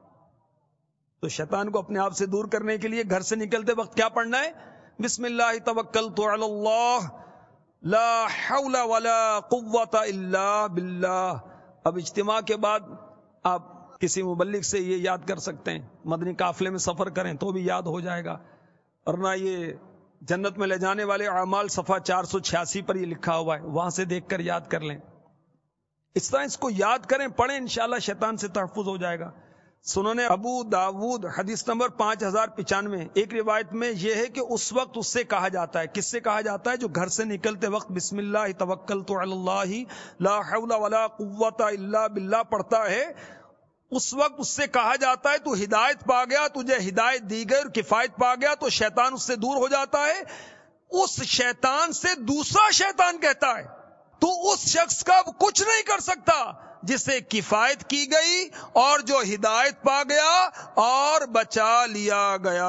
تو شیطان کو اپنے آپ سے دور کرنے کے لیے گھر سے نکلتے وقت کیا پڑھنا ہے؟ بسم اللہ توکلت علی اللہ لا حول ولا قوت الا باللہ. اب اجتماع کے بعد آپ کسی مبلغ سے یہ یاد کر سکتے ہیں، مدنی قافلے میں سفر کریں تو بھی یاد ہو جائے گا، ورنہ یہ جنت میں لے جانے والے اعمال صفحہ چار سو چھیاسی پر یہ لکھا ہوا ہے، وہاں سے دیکھ کر یاد کر لیں. اس طرح اس کو یاد کریں، پڑھیں، انشاءاللہ شیطان سے تحفظ ہو جائے گا۔ سنن ابو داود حدیث نمبر پانچ ہزار پچانوے، ایک روایت میں یہ ہے کہ اس وقت اس سے کہا جاتا ہے، کس سے کہا جاتا ہے؟ جو گھر سے نکلتے وقت بسم اللہ توکلت علی اللہ لا حول ولا قوت الا باللہ پڑھتا ہے، اس وقت اس سے کہا جاتا ہے تو ہدایت پا گیا، تجھے ہدایت دی گئی اور کفایت پا گیا، تو شیطان اس سے دور ہو جاتا ہے۔ اس شیطان سے دوسرا شیطان کہتا ہے تو اس شخص کا کچھ نہیں کر سکتا جسے کفایت کی گئی اور جو ہدایت پا گیا اور بچا لیا گیا۔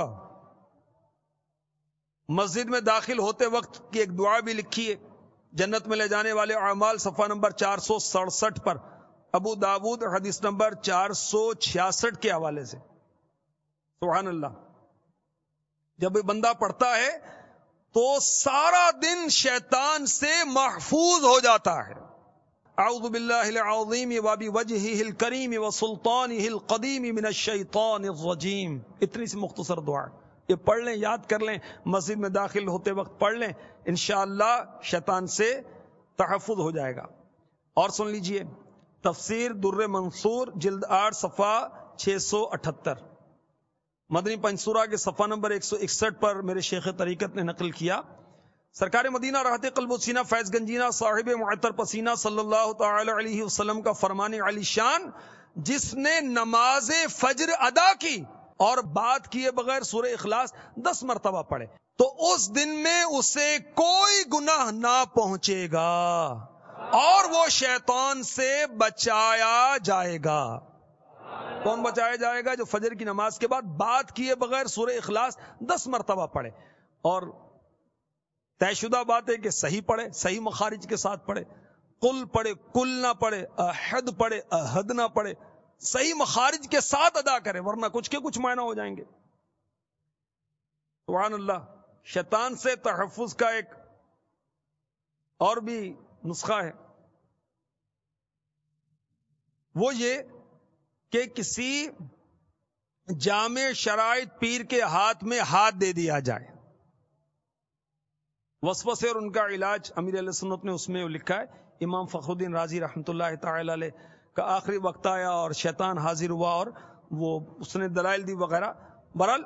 مسجد میں داخل ہوتے وقت کی ایک دعا بھی لکھی ہے، جنت میں لے جانے والے اعمال صفحہ نمبر چار سو سڑسٹھ پر، ابو داود حدیث نمبر چار سو چھیاسٹھ کے حوالے سے۔ سبحان اللہ، جب یہ بندہ پڑھتا ہے تو سارا دن شیطان سے محفوظ ہو جاتا ہے۔ اعوذ باللہ العظیم وبوجہہ الکریم وسلطانہ القدیم من الشیطان الرجیم، اتنی سی مختصر دعا، یہ پڑھ لیں، یاد کر لیں، مسجد میں داخل ہوتے وقت پڑھ لیں، انشاءاللہ شیطان سے تحفظ ہو جائے گا۔ اور سن لیجئے تفسیر در منصور جلد آٹھ صفحہ چھ سو اٹھتر، مدنی پنصورہ کے صفحہ نمبر ایک سو اکسٹھ پر میرے شیخ طریقت نے نقل کیا، سرکار مدینہ راحت قلب و سینہ فیض گنجینہ صاحب معطر پسینہ صلی اللہ تعالی علیہ وسلم کا فرمان علی شان، جس نے نماز فجر ادا کی اور بات کیے بغیر سورہ اخلاص دس مرتبہ پڑھے تو اس دن میں اسے کوئی گناہ نہ پہنچے گا اور وہ شیطان سے بچایا جائے گا۔ کون بچایا جائے گا؟ جو فجر کی نماز کے بعد بات کیے بغیر سورہ اخلاص دس مرتبہ پڑھے، اور طے شدہ بات ہے کہ صحیح پڑھے، صحیح مخارج کے ساتھ پڑھے، قل پڑھے، کل نہ پڑھے، احد پڑھے، احد نہ پڑھے، صحیح مخارج کے ساتھ ادا کرے، ورنہ کچھ کے کچھ معنی ہو جائیں گے۔ سبحان اللہ، شیطان سے تحفظ کا ایک اور بھی نسخہ ہے، وہ یہ کہ کسی جامع شرائط پیر کے ہاتھ میں ہاتھ دے دیا جائے۔ وسوسے اور ان کا علاج امیر علیہ سنت نے اس میں لکھا ہے، امام فخر الدین رازی رحمۃ اللہ تعالی علیہ کا آخری وقت آیا اور شیطان حاضر ہوا اور وہ اس نے دلائل دی وغیرہ، بہرحال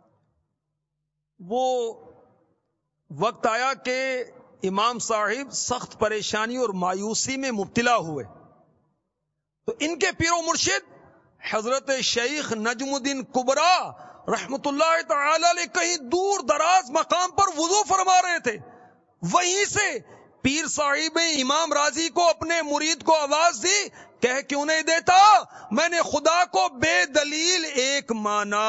وہ وقت آیا کہ امام صاحب سخت پریشانی اور مایوسی میں مبتلا ہوئے، تو ان کے پیر و مرشد حضرت شیخ نجم الدین کبرا رحمت اللہ تعالی علیہ کہیں دور دراز مقام پر وضو فرما رہے تھے، وہیں سے پیر صاحب امام راضی کو اپنے مرید کو آواز دی، کہہ کیوں نہیں دیتا میں نے خدا کو بے دلیل ایک مانا۔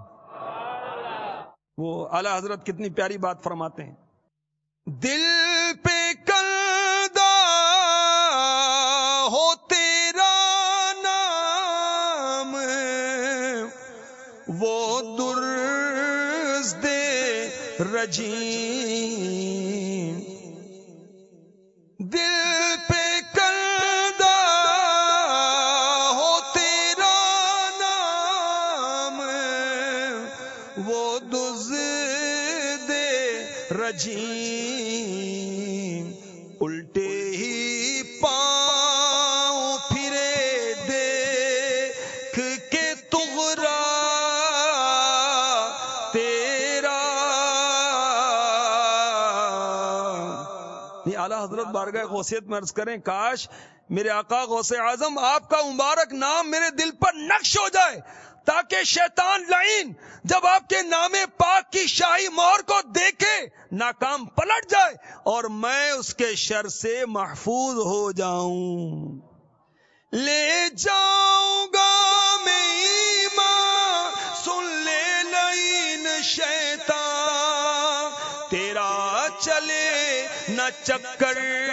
وہ اعلی حضرت کتنی پیاری بات فرماتے ہیں، دل پہ کردہ ہو تیرا نام وہ درزد رجیم، دل پہ کردہ ہو تیرا نام وہ درزد رجیم، الٹے ہی پاؤں پھرے دیکھ کے تغرا تیرا۔ اعلی حضرت بارگاہ غوثیت میں عرض کریں، کاش میرے آقا غوث اعظم آپ کا مبارک نام میرے دل پر نقش ہو جائے، تاکہ شیطان لعین جب آپ کے نام پاک کی شاہی مہر کو دیکھے ناکام پلٹ جائے اور میں اس کے شر سے محفوظ ہو جاؤں۔ لے جاؤں گا میں ایمان سن لے لعین شیطان، تیرا چلے نہ چکر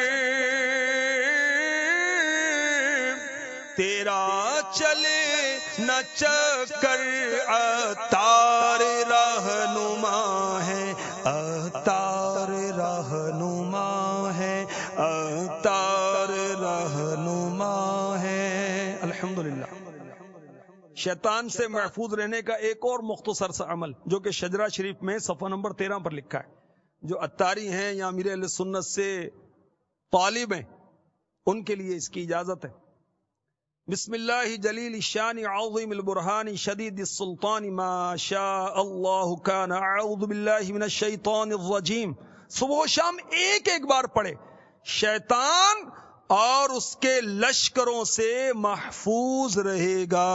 تیرا چلے نہ چکر، عطار رہنما ہے، عطار رہنما ہے، عطار رہنما ہے۔ الحمدللہ، شیطان سے محفوظ رہنے کا ایک اور مختصر سا عمل جو کہ شجرہ شریف میں صفحہ نمبر تیرہ پر لکھا ہے، جو اتاری ہیں یا امیر اہل سنت سے طالب ہیں ان کے لیے اس کی اجازت ہے۔ بسم اللہ جلیل الشان عظیم البرہان شدید السلطان ما شاء اللہ کان اعوذ باللہ من الشیطان الرجیم۔ صبح و شام ایک ایک بار پڑھے، شیطان اور اس کے لشکروں سے محفوظ رہے گا۔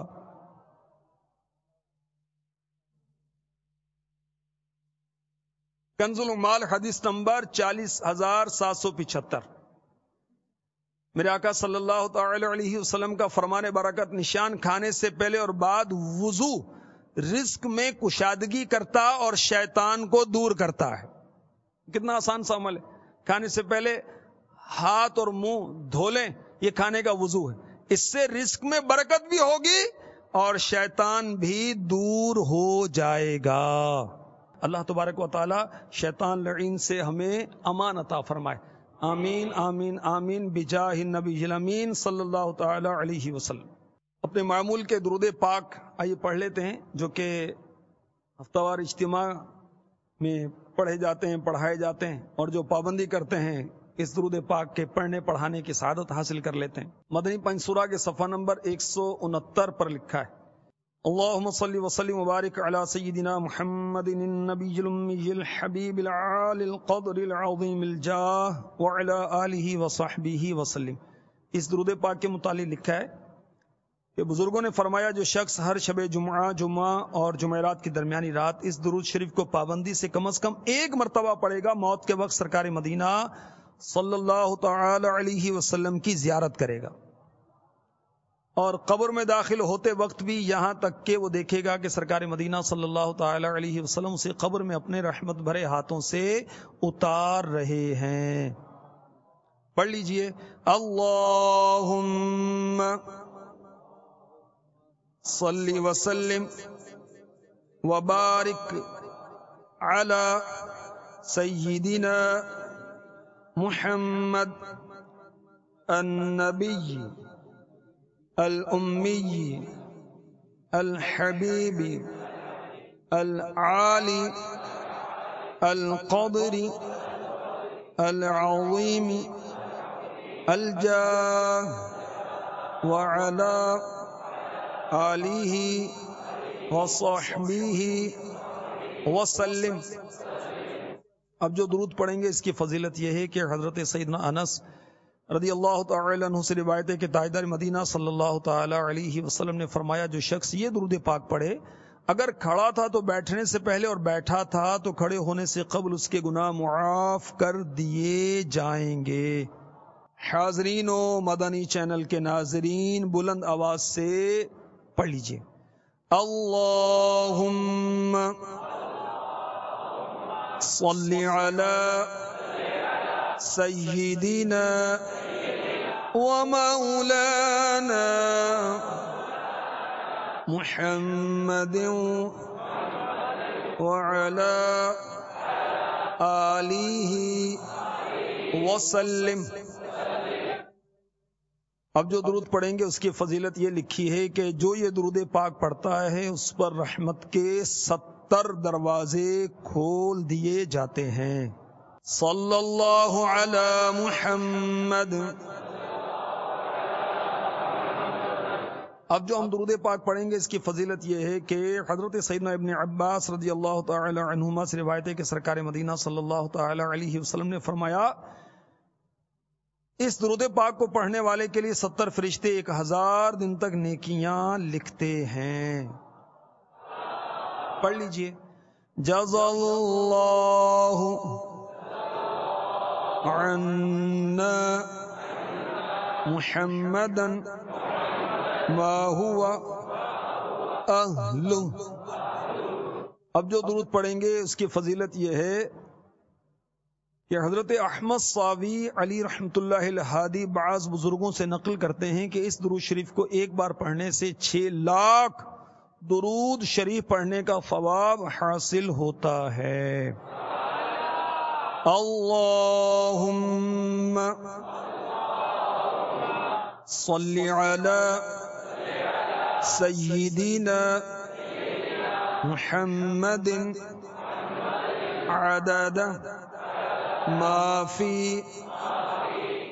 کنز المال حدیث نمبر چالیس ہزار سات سو پچہتر۔ میرے آقا صلی اللہ تعالی علیہ وسلم کا فرمان برکت، نشان کھانے سے پہلے اور بعد وضو رزق میں کشادگی کرتا اور شیطان کو دور کرتا ہے۔ کتنا آسان سا عمل ہے، کھانے سے پہلے ہاتھ اور منہ دھو لیں، یہ کھانے کا وضو ہے، اس سے رزق میں برکت بھی ہوگی اور شیطان بھی دور ہو جائے گا۔ اللہ تبارک و تعالی شیطان لعین سے ہمیں امان عطا فرمائے، آمین آمین آمین بجاہ النبی الامین صلی اللہ تعالی علیہ وسلم۔ اپنے معمول کے درود پاک آئیے پڑھ لیتے ہیں، جو کہ ہفتہ وار اجتماع میں پڑھے جاتے ہیں، پڑھائے جاتے ہیں، اور جو پابندی کرتے ہیں اس درود پاک کے پڑھنے پڑھانے کی سعادت حاصل کر لیتے ہیں۔ مدنی پنسورہ کے صفحہ نمبر ایک سو انہتر پر لکھا ہے، اللہم صلی وسلم وبارک علی سیدنا محمد النبی الامی الحبیب العالی القدر العظیم الجاہ وعلی آلہ وصحبہ وسلم۔ اس درود پاک کے متعلق لکھا ہے کہ بزرگوں نے فرمایا، جو شخص ہر شب جمعہ جمعہ اور جمعرات کی درمیانی رات اس درود شریف کو پابندی سے کم از کم ایک مرتبہ پڑھے گا، موت کے وقت سرکار مدینہ صلی اللہ تعالی علیہ وسلم کی زیارت کرے گا، اور قبر میں داخل ہوتے وقت بھی یہاں تک کہ وہ دیکھے گا کہ سرکار مدینہ صلی اللہ تعالی علیہ وسلم سے قبر میں اپنے رحمت بھرے ہاتھوں سے اتار رہے ہیں۔ پڑھ لیجئے، اللہم صلی وسلم وبارک علی سیدنا محمد النبی الامی الحبیب العالی القدر العظیم الجاہ وعلی آلہ وصحبہ وسلم۔ اب جو درود پڑھیں گے اس کی فضیلت یہ ہے کہ حضرت سیدنا انس رضی اللہ تعالی عنہ سے روایت ہے کہ تاجدار مدینہ صلی اللہ تعالی علیہ وسلم نے فرمایا، جو شخص یہ درود پاک پڑھے، اگر کھڑا تھا تو بیٹھنے سے پہلے اور بیٹھا تھا تو کھڑے ہونے سے قبل اس کے گناہ معاف کر دیے جائیں گے۔ حاضرین و مدنی چینل کے ناظرین بلند آواز سے پڑھ لیجئے، اللہم صلی علی سیدنا ومولانا محمد وعلى آلہ وسلم۔ اب جو درود پڑھیں گے اس کی فضیلت یہ لکھی ہے کہ جو یہ درود پاک پڑھتا ہے اس پر رحمت کے ستر دروازے کھول دیے جاتے ہیں۔ صلی اللہ علی محمد۔ اب جو ہم درود پاک پڑھیں گے اس کی فضیلت یہ ہے کہ حضرت سیدنا ابن عباس رضی اللہ تعالی عنہما سے روایت ہے کہ سرکار مدینہ صلی اللہ تعالی علیہ وسلم نے فرمایا، اس درود پاک کو پڑھنے والے کے لیے ستر فرشتے ایک ہزار دن تک نیکیاں لکھتے ہیں۔ پڑھ لیجئے، جزا اللہ عنا محمدا ما هو اہلہ۔ اب جو درود پڑھیں گے اس کی فضیلت یہ ہے کہ حضرت احمد صاوی علی رحمت اللہ الہادی بعض بزرگوں سے نقل کرتے ہیں کہ اس درود شریف کو ایک بار پڑھنے سے چھ لاکھ درود شریف پڑھنے کا ثواب حاصل ہوتا ہے۔ اللہم صلی علی سیدنا محمد عدد ما فی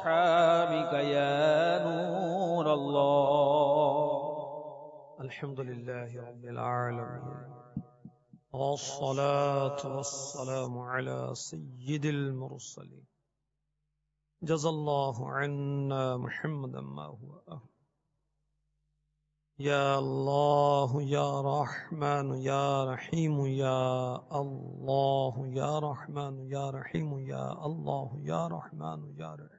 وأصحابك يا نور الله. الحمد لله رب العالمين، والصلاة والسلام على سيد المرسلين. جزا الله عنا محمدا ما هو أهل. يا الله يا رحمن يا رحيم يا الله يا رحمن يا رحيم يا الله يا رحمن يا رحيم.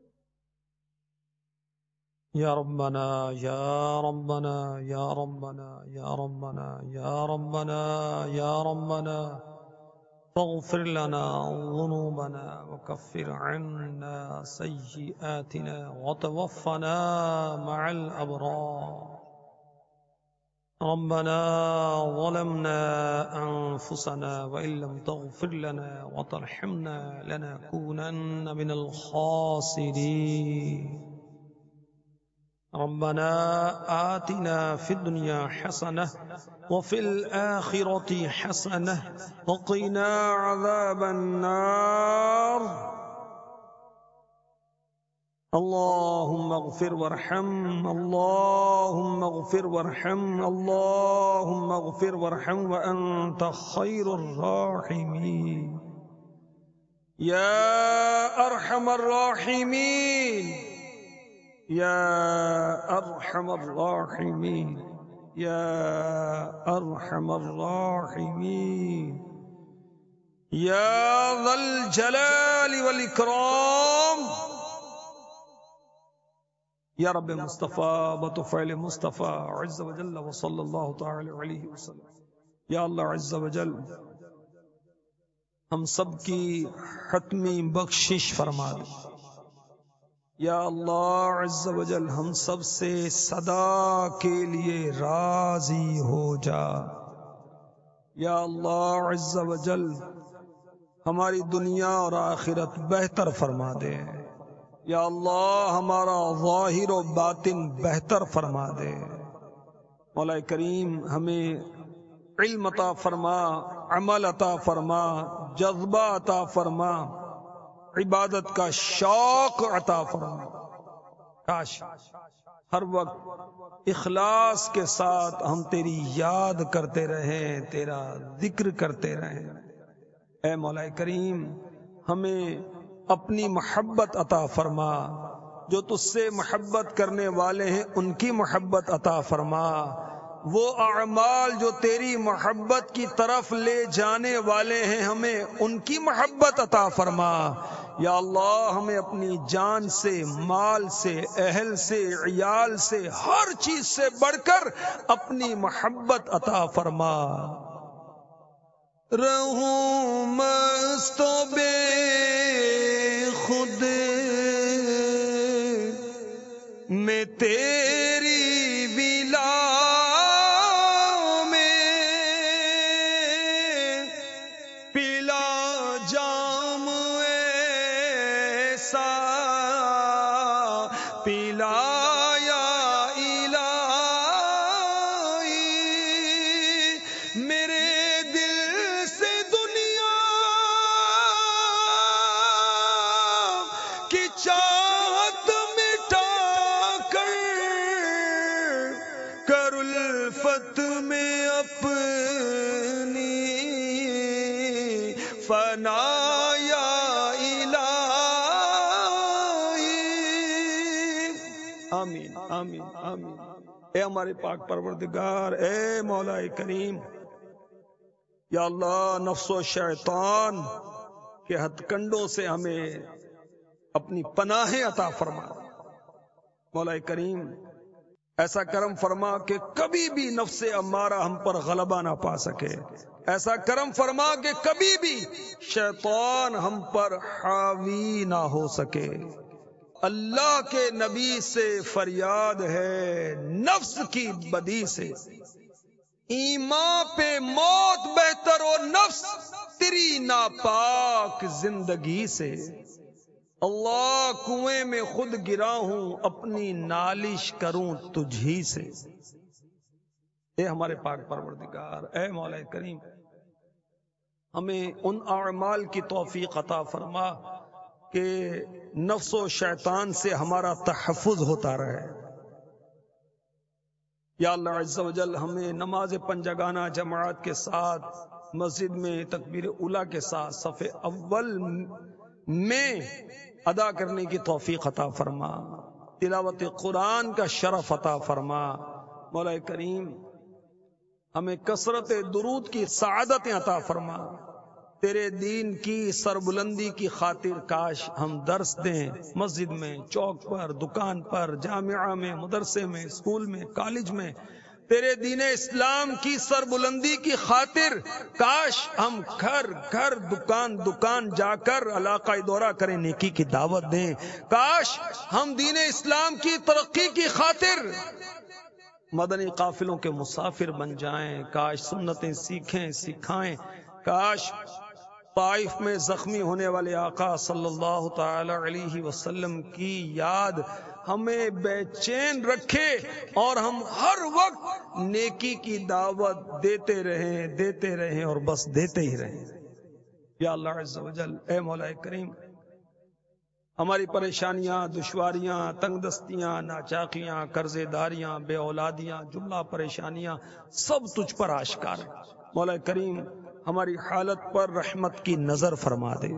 يا ربنا يا ربنا يا ربنا يا ربنا يا ربنا يا ربنا فاغفر لنا ذنوبنا وكفر عنا سيئاتنا وتوفنا مع الأبرار. ربنا ظلمنا أنفسنا وإن لم تغفر لنا وترحمنا لنكونن من الخاسرين. ربنا آتنا في الدنيا حسنة وفي الآخرة حسنة وقنا عذاب النار. اللهم اغفر وارحم، اللهم اغفر وارحم، اللهم اغفر وارحم وأنت خير الراحمين يا أرحم الراحمين يا أرحم الراحمين يا أرحم الراحمين يا ذا الجلال والإكرام. يا رب مصطفى بطفعل مصطفى عز وجل وصلى الله تعالى عليه وسلم. یا اللہ عز وجل ہم سب کی حتمی بخشش فرما دے. یا اللہ عز وجل ہم سب سے صدا کے لیے راضی ہو جا. یا اللہ عز وجل ہماری دنیا اور آخرت بہتر فرما دے. یا اللہ ہمارا ظاہر و باطن بہتر فرما دے. مولا کریم ہمیں علم عطا فرما، عمل عطا فرما، جذبہ عطا فرما، عبادت کا شوق عطا فرما. کاش ہر وقت اخلاص کے ساتھ ہم تیری یاد کرتے رہیں، تیرا ذکر کرتے رہیں. اے مولا کریم ہمیں اپنی محبت عطا فرما. جو تجھ سے محبت کرنے والے ہیں ان کی محبت عطا فرما. وہ اعمال جو تیری محبت کی طرف لے جانے والے ہیں ہمیں ان کی محبت عطا فرما. یا اللہ ہمیں اپنی جان سے، مال سے، اہل سے، عیال سے، ہر چیز سے بڑھ کر اپنی محبت عطا فرما. رہوں مست و بے خود میں تیری ولا میں، پلا جام ایسا پلا یا الہی، میرے دل سے دنیا کی چاہت مٹا کر، کر الفت میں اپنی فنا یا الہی. آمین آمین آمین. اے ہمارے پاک پروردگار، اے مولا کریم، یا اللہ نفس و شیطان کے ہتھ کنڈوں سے ہمیں اپنی پناہ عطا فرما. مولا کریم ایسا کرم فرما کہ کبھی بھی نفس امارہ ہم پر غلبہ نہ پا سکے. ایسا کرم فرما کہ کبھی بھی شیطان ہم پر حاوی نہ ہو سکے. اللہ کے نبی سے فریاد ہے نفس کی بدی سے، ایمان پہ موت بہتر و نفس تیری ناپاک زندگی سے. اللہ کنویں میں خود گرا ہوں، اپنی نالش کروں تجھی سے. اے ہمارے پاک پروردگار، اے مولا کریم، ہمیں ان اعمال کی توفیق عطا فرما کہ نفس و شیطان سے ہمارا تحفظ ہوتا رہے۔ یا اللہ عز و جل ہمیں نماز پنجگانہ جماعت کے ساتھ مسجد میں تکبیر اولیٰ کے ساتھ صف اول میں ادا کرنے کی توفیق عطا فرما، تلاوت قرآن کا شرف عطا فرما۔ مولا کریم ہمیں کثرت درود کی سعادت عطا فرما۔ تیرے دین کی سربلندی کی خاطر کاش ہم درس دیں مسجد میں، چوک پر، دکان پر، جامعہ میں، مدرسے میں، اسکول میں، کالج میں، تیرے دین اسلام کی سربلندی کی خاطر کاش ہم گھر گھر دکان دکان جا کر علاقہ دورہ کریں، نیکی کی دعوت دیں۔ کاش ہم دین اسلام کی ترقی کی خاطر مدنی قافلوں کے مسافر بن جائیں، کاش سنتیں سیکھیں سکھائیں، کاش طائف میں زخمی ہونے والے آقا صلی اللہ تعالی علیہ وسلم کی یاد ہمیں بے چین رکھے اور ہم ہر وقت نیکی کی دعوت دیتے رہیں دیتے رہیں اور بس دیتے ہی رہیں۔ یا اللہ عز و جل، اے مولا کریم، ہماری پریشانیاں، دشواریاں، تنگ دستیاں، ناچاقیاں، قرضے داریاں، بے اولادیاں، جملہ پریشانیاں سب تجھ پر آشکار ہیں۔ مولا کریم ہماری حالت پر رحمت کی نظر فرما دے۔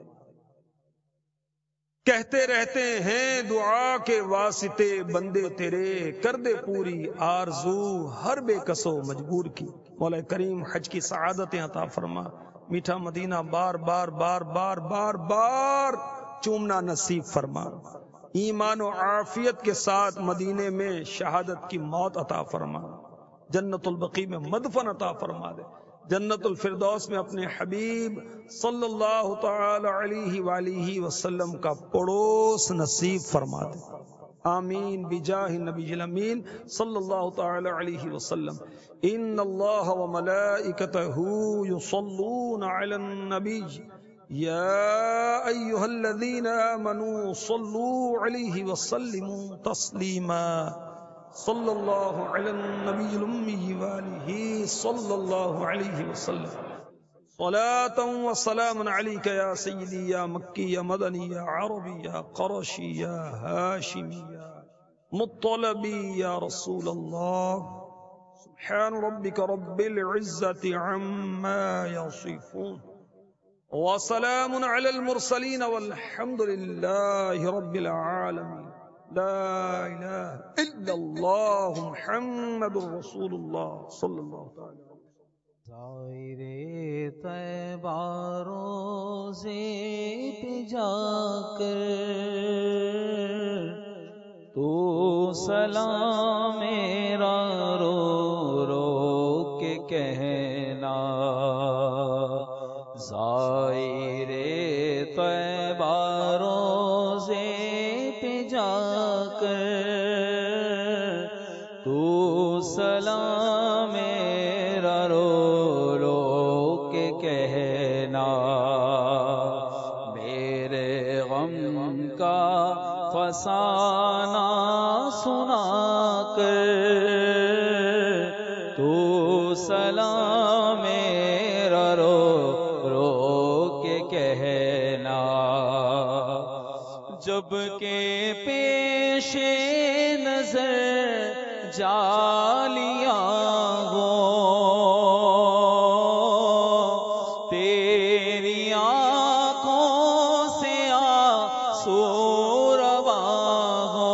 کہتے رہتے ہیں دعا کے واسطے بندے تیرے، کر دے پوری آرزو ہر بے کسو مجبور کی۔ مولا کریم حج کی سعادتیں عطا فرما، میٹھا مدینہ بار بار بار بار بار بار چومنا نصیب فرما، ایمان و عافیت کے ساتھ مدینے میں شہادت کی موت عطا فرما، جنت البقیع میں مدفن عطا فرما دے، جنت الفردوس میں اپنے حبیب صلی اللہ تعالی علیہ وآلہ وسلم کا پڑوس نصیب فرما دے۔ آمین بجاہ نبی الامین صلی اللہ تعالی علیہ وسلم۔ ان اللہ وملائکتہ یصلون علی النبی یا ایہا الذین آمنوا صلوا علیہ وسلموا تسلیما۔ صلی اللہ علی النبی الامی وآلہ صلی اللہ علیہ وسلم۔ صلاة و سلام علیک یا سیدی یا مکی یا مدنی یا عربی یا قرشی یا ہاشمی یا مطلبی یا رسول اللہ۔ سبحان ربک رب العزت عما یصفون وسلام علی المرسلین والحمد للہ رب العالمین۔ لا الہ الا اللہ محمد رسول اللہ صلی اللہ تعالی وسلم۔ ظاہر طیبہ روزے پہ جا کر تو سلام میرا رو رو کے کہنا، ظاہر طیبہ روزے پہ جا کر تو سلام میرا رو رو کے کہنا، میرے غم کا فسانہ سنا کر تو سلام میرا رو رو کے کہنا، جب کہ پیش نظر جالیاں ہو تیری آنکھوں سے آنسو رواں ہو،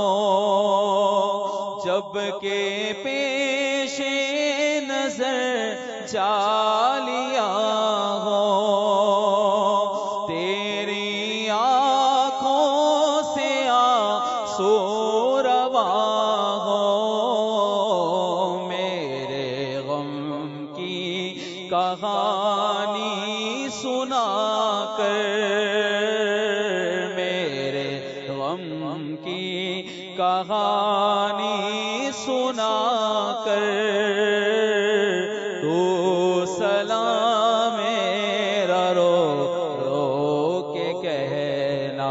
جب کہ پیش نظر جالیاں ہو تیری آنکھوں سے آنسو رواں ہو، میرے غم کی کہانی سنا کر، میرے غم کی کہانی سنا کر تو سلام میرا رو رو کے کہنا،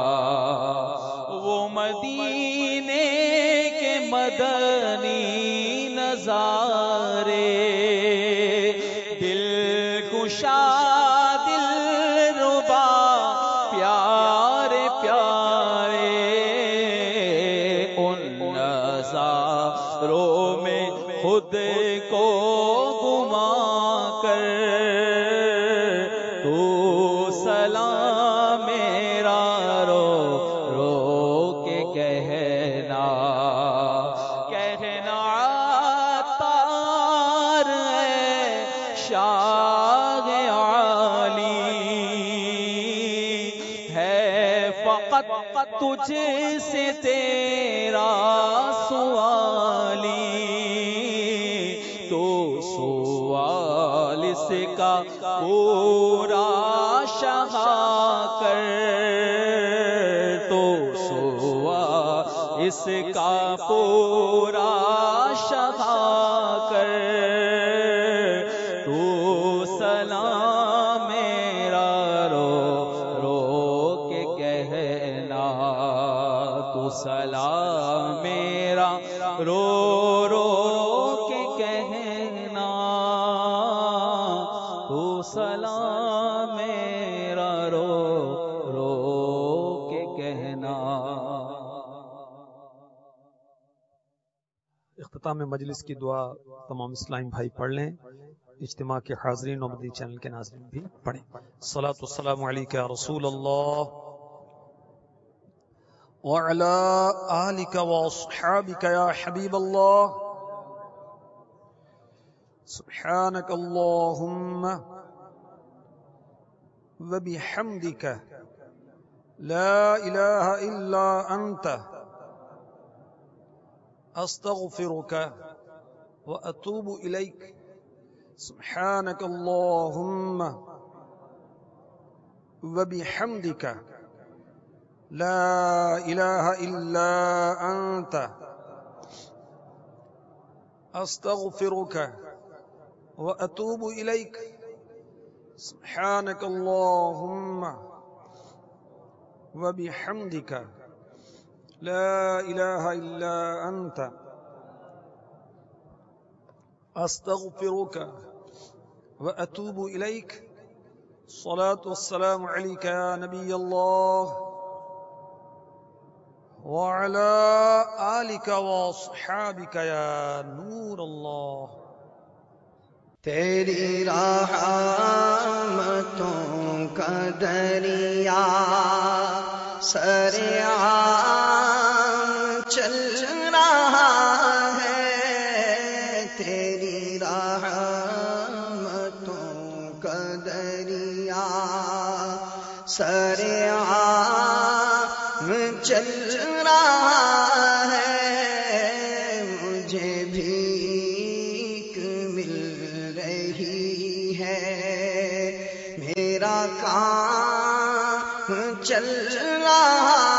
وہ مدینے کے مدنی نظارے دل کشا دل ربا پیار کو گما کر تو سلام میرا رو رو کے کہنا کہنا عطار ہے شاہ عالی ہے فقط تجھ سے تیرا سوالی تو سوال اس کا پورا شہا کر تو سوال اس کا پورا شہا کر تو سلام میرا رو رو کے کہنا تو سلام میرا رو رو کے کہنا تو سلام میرا رو رو کے کہنا. اختتام مجلس کی دعا تمام اسلام بھائی پڑھ لیں. اجتماع کے حاضرین اور مدنی چینل کے ناظرین بھی پڑھیں. الصلاۃ والسلام علیک یا رسول اللہ وعلى آلك وأصحابك يا حبيب الله. سبحانك اللهم وبحمدك لا إله إلا أنت أستغفرك وأتوب إليك. سبحانك اللهم وبحمدك لا إله إلا أنت أستغفرك وأتوب إليك. سبحانك اللهم وبحمدك لا إله إلا أنت أستغفرك وأتوب إليك. الصلاة والسلام عليك يا نبي الله وعلى آلك وأصحابك يا نور الله. تیری رحمتوں کا دریا سریعان چل رہا ہے. تیری رحمتوں کا دریا سریعان چل رہا ہے. مجھے بھیک مل رہی ہے. میرا کام چل رہا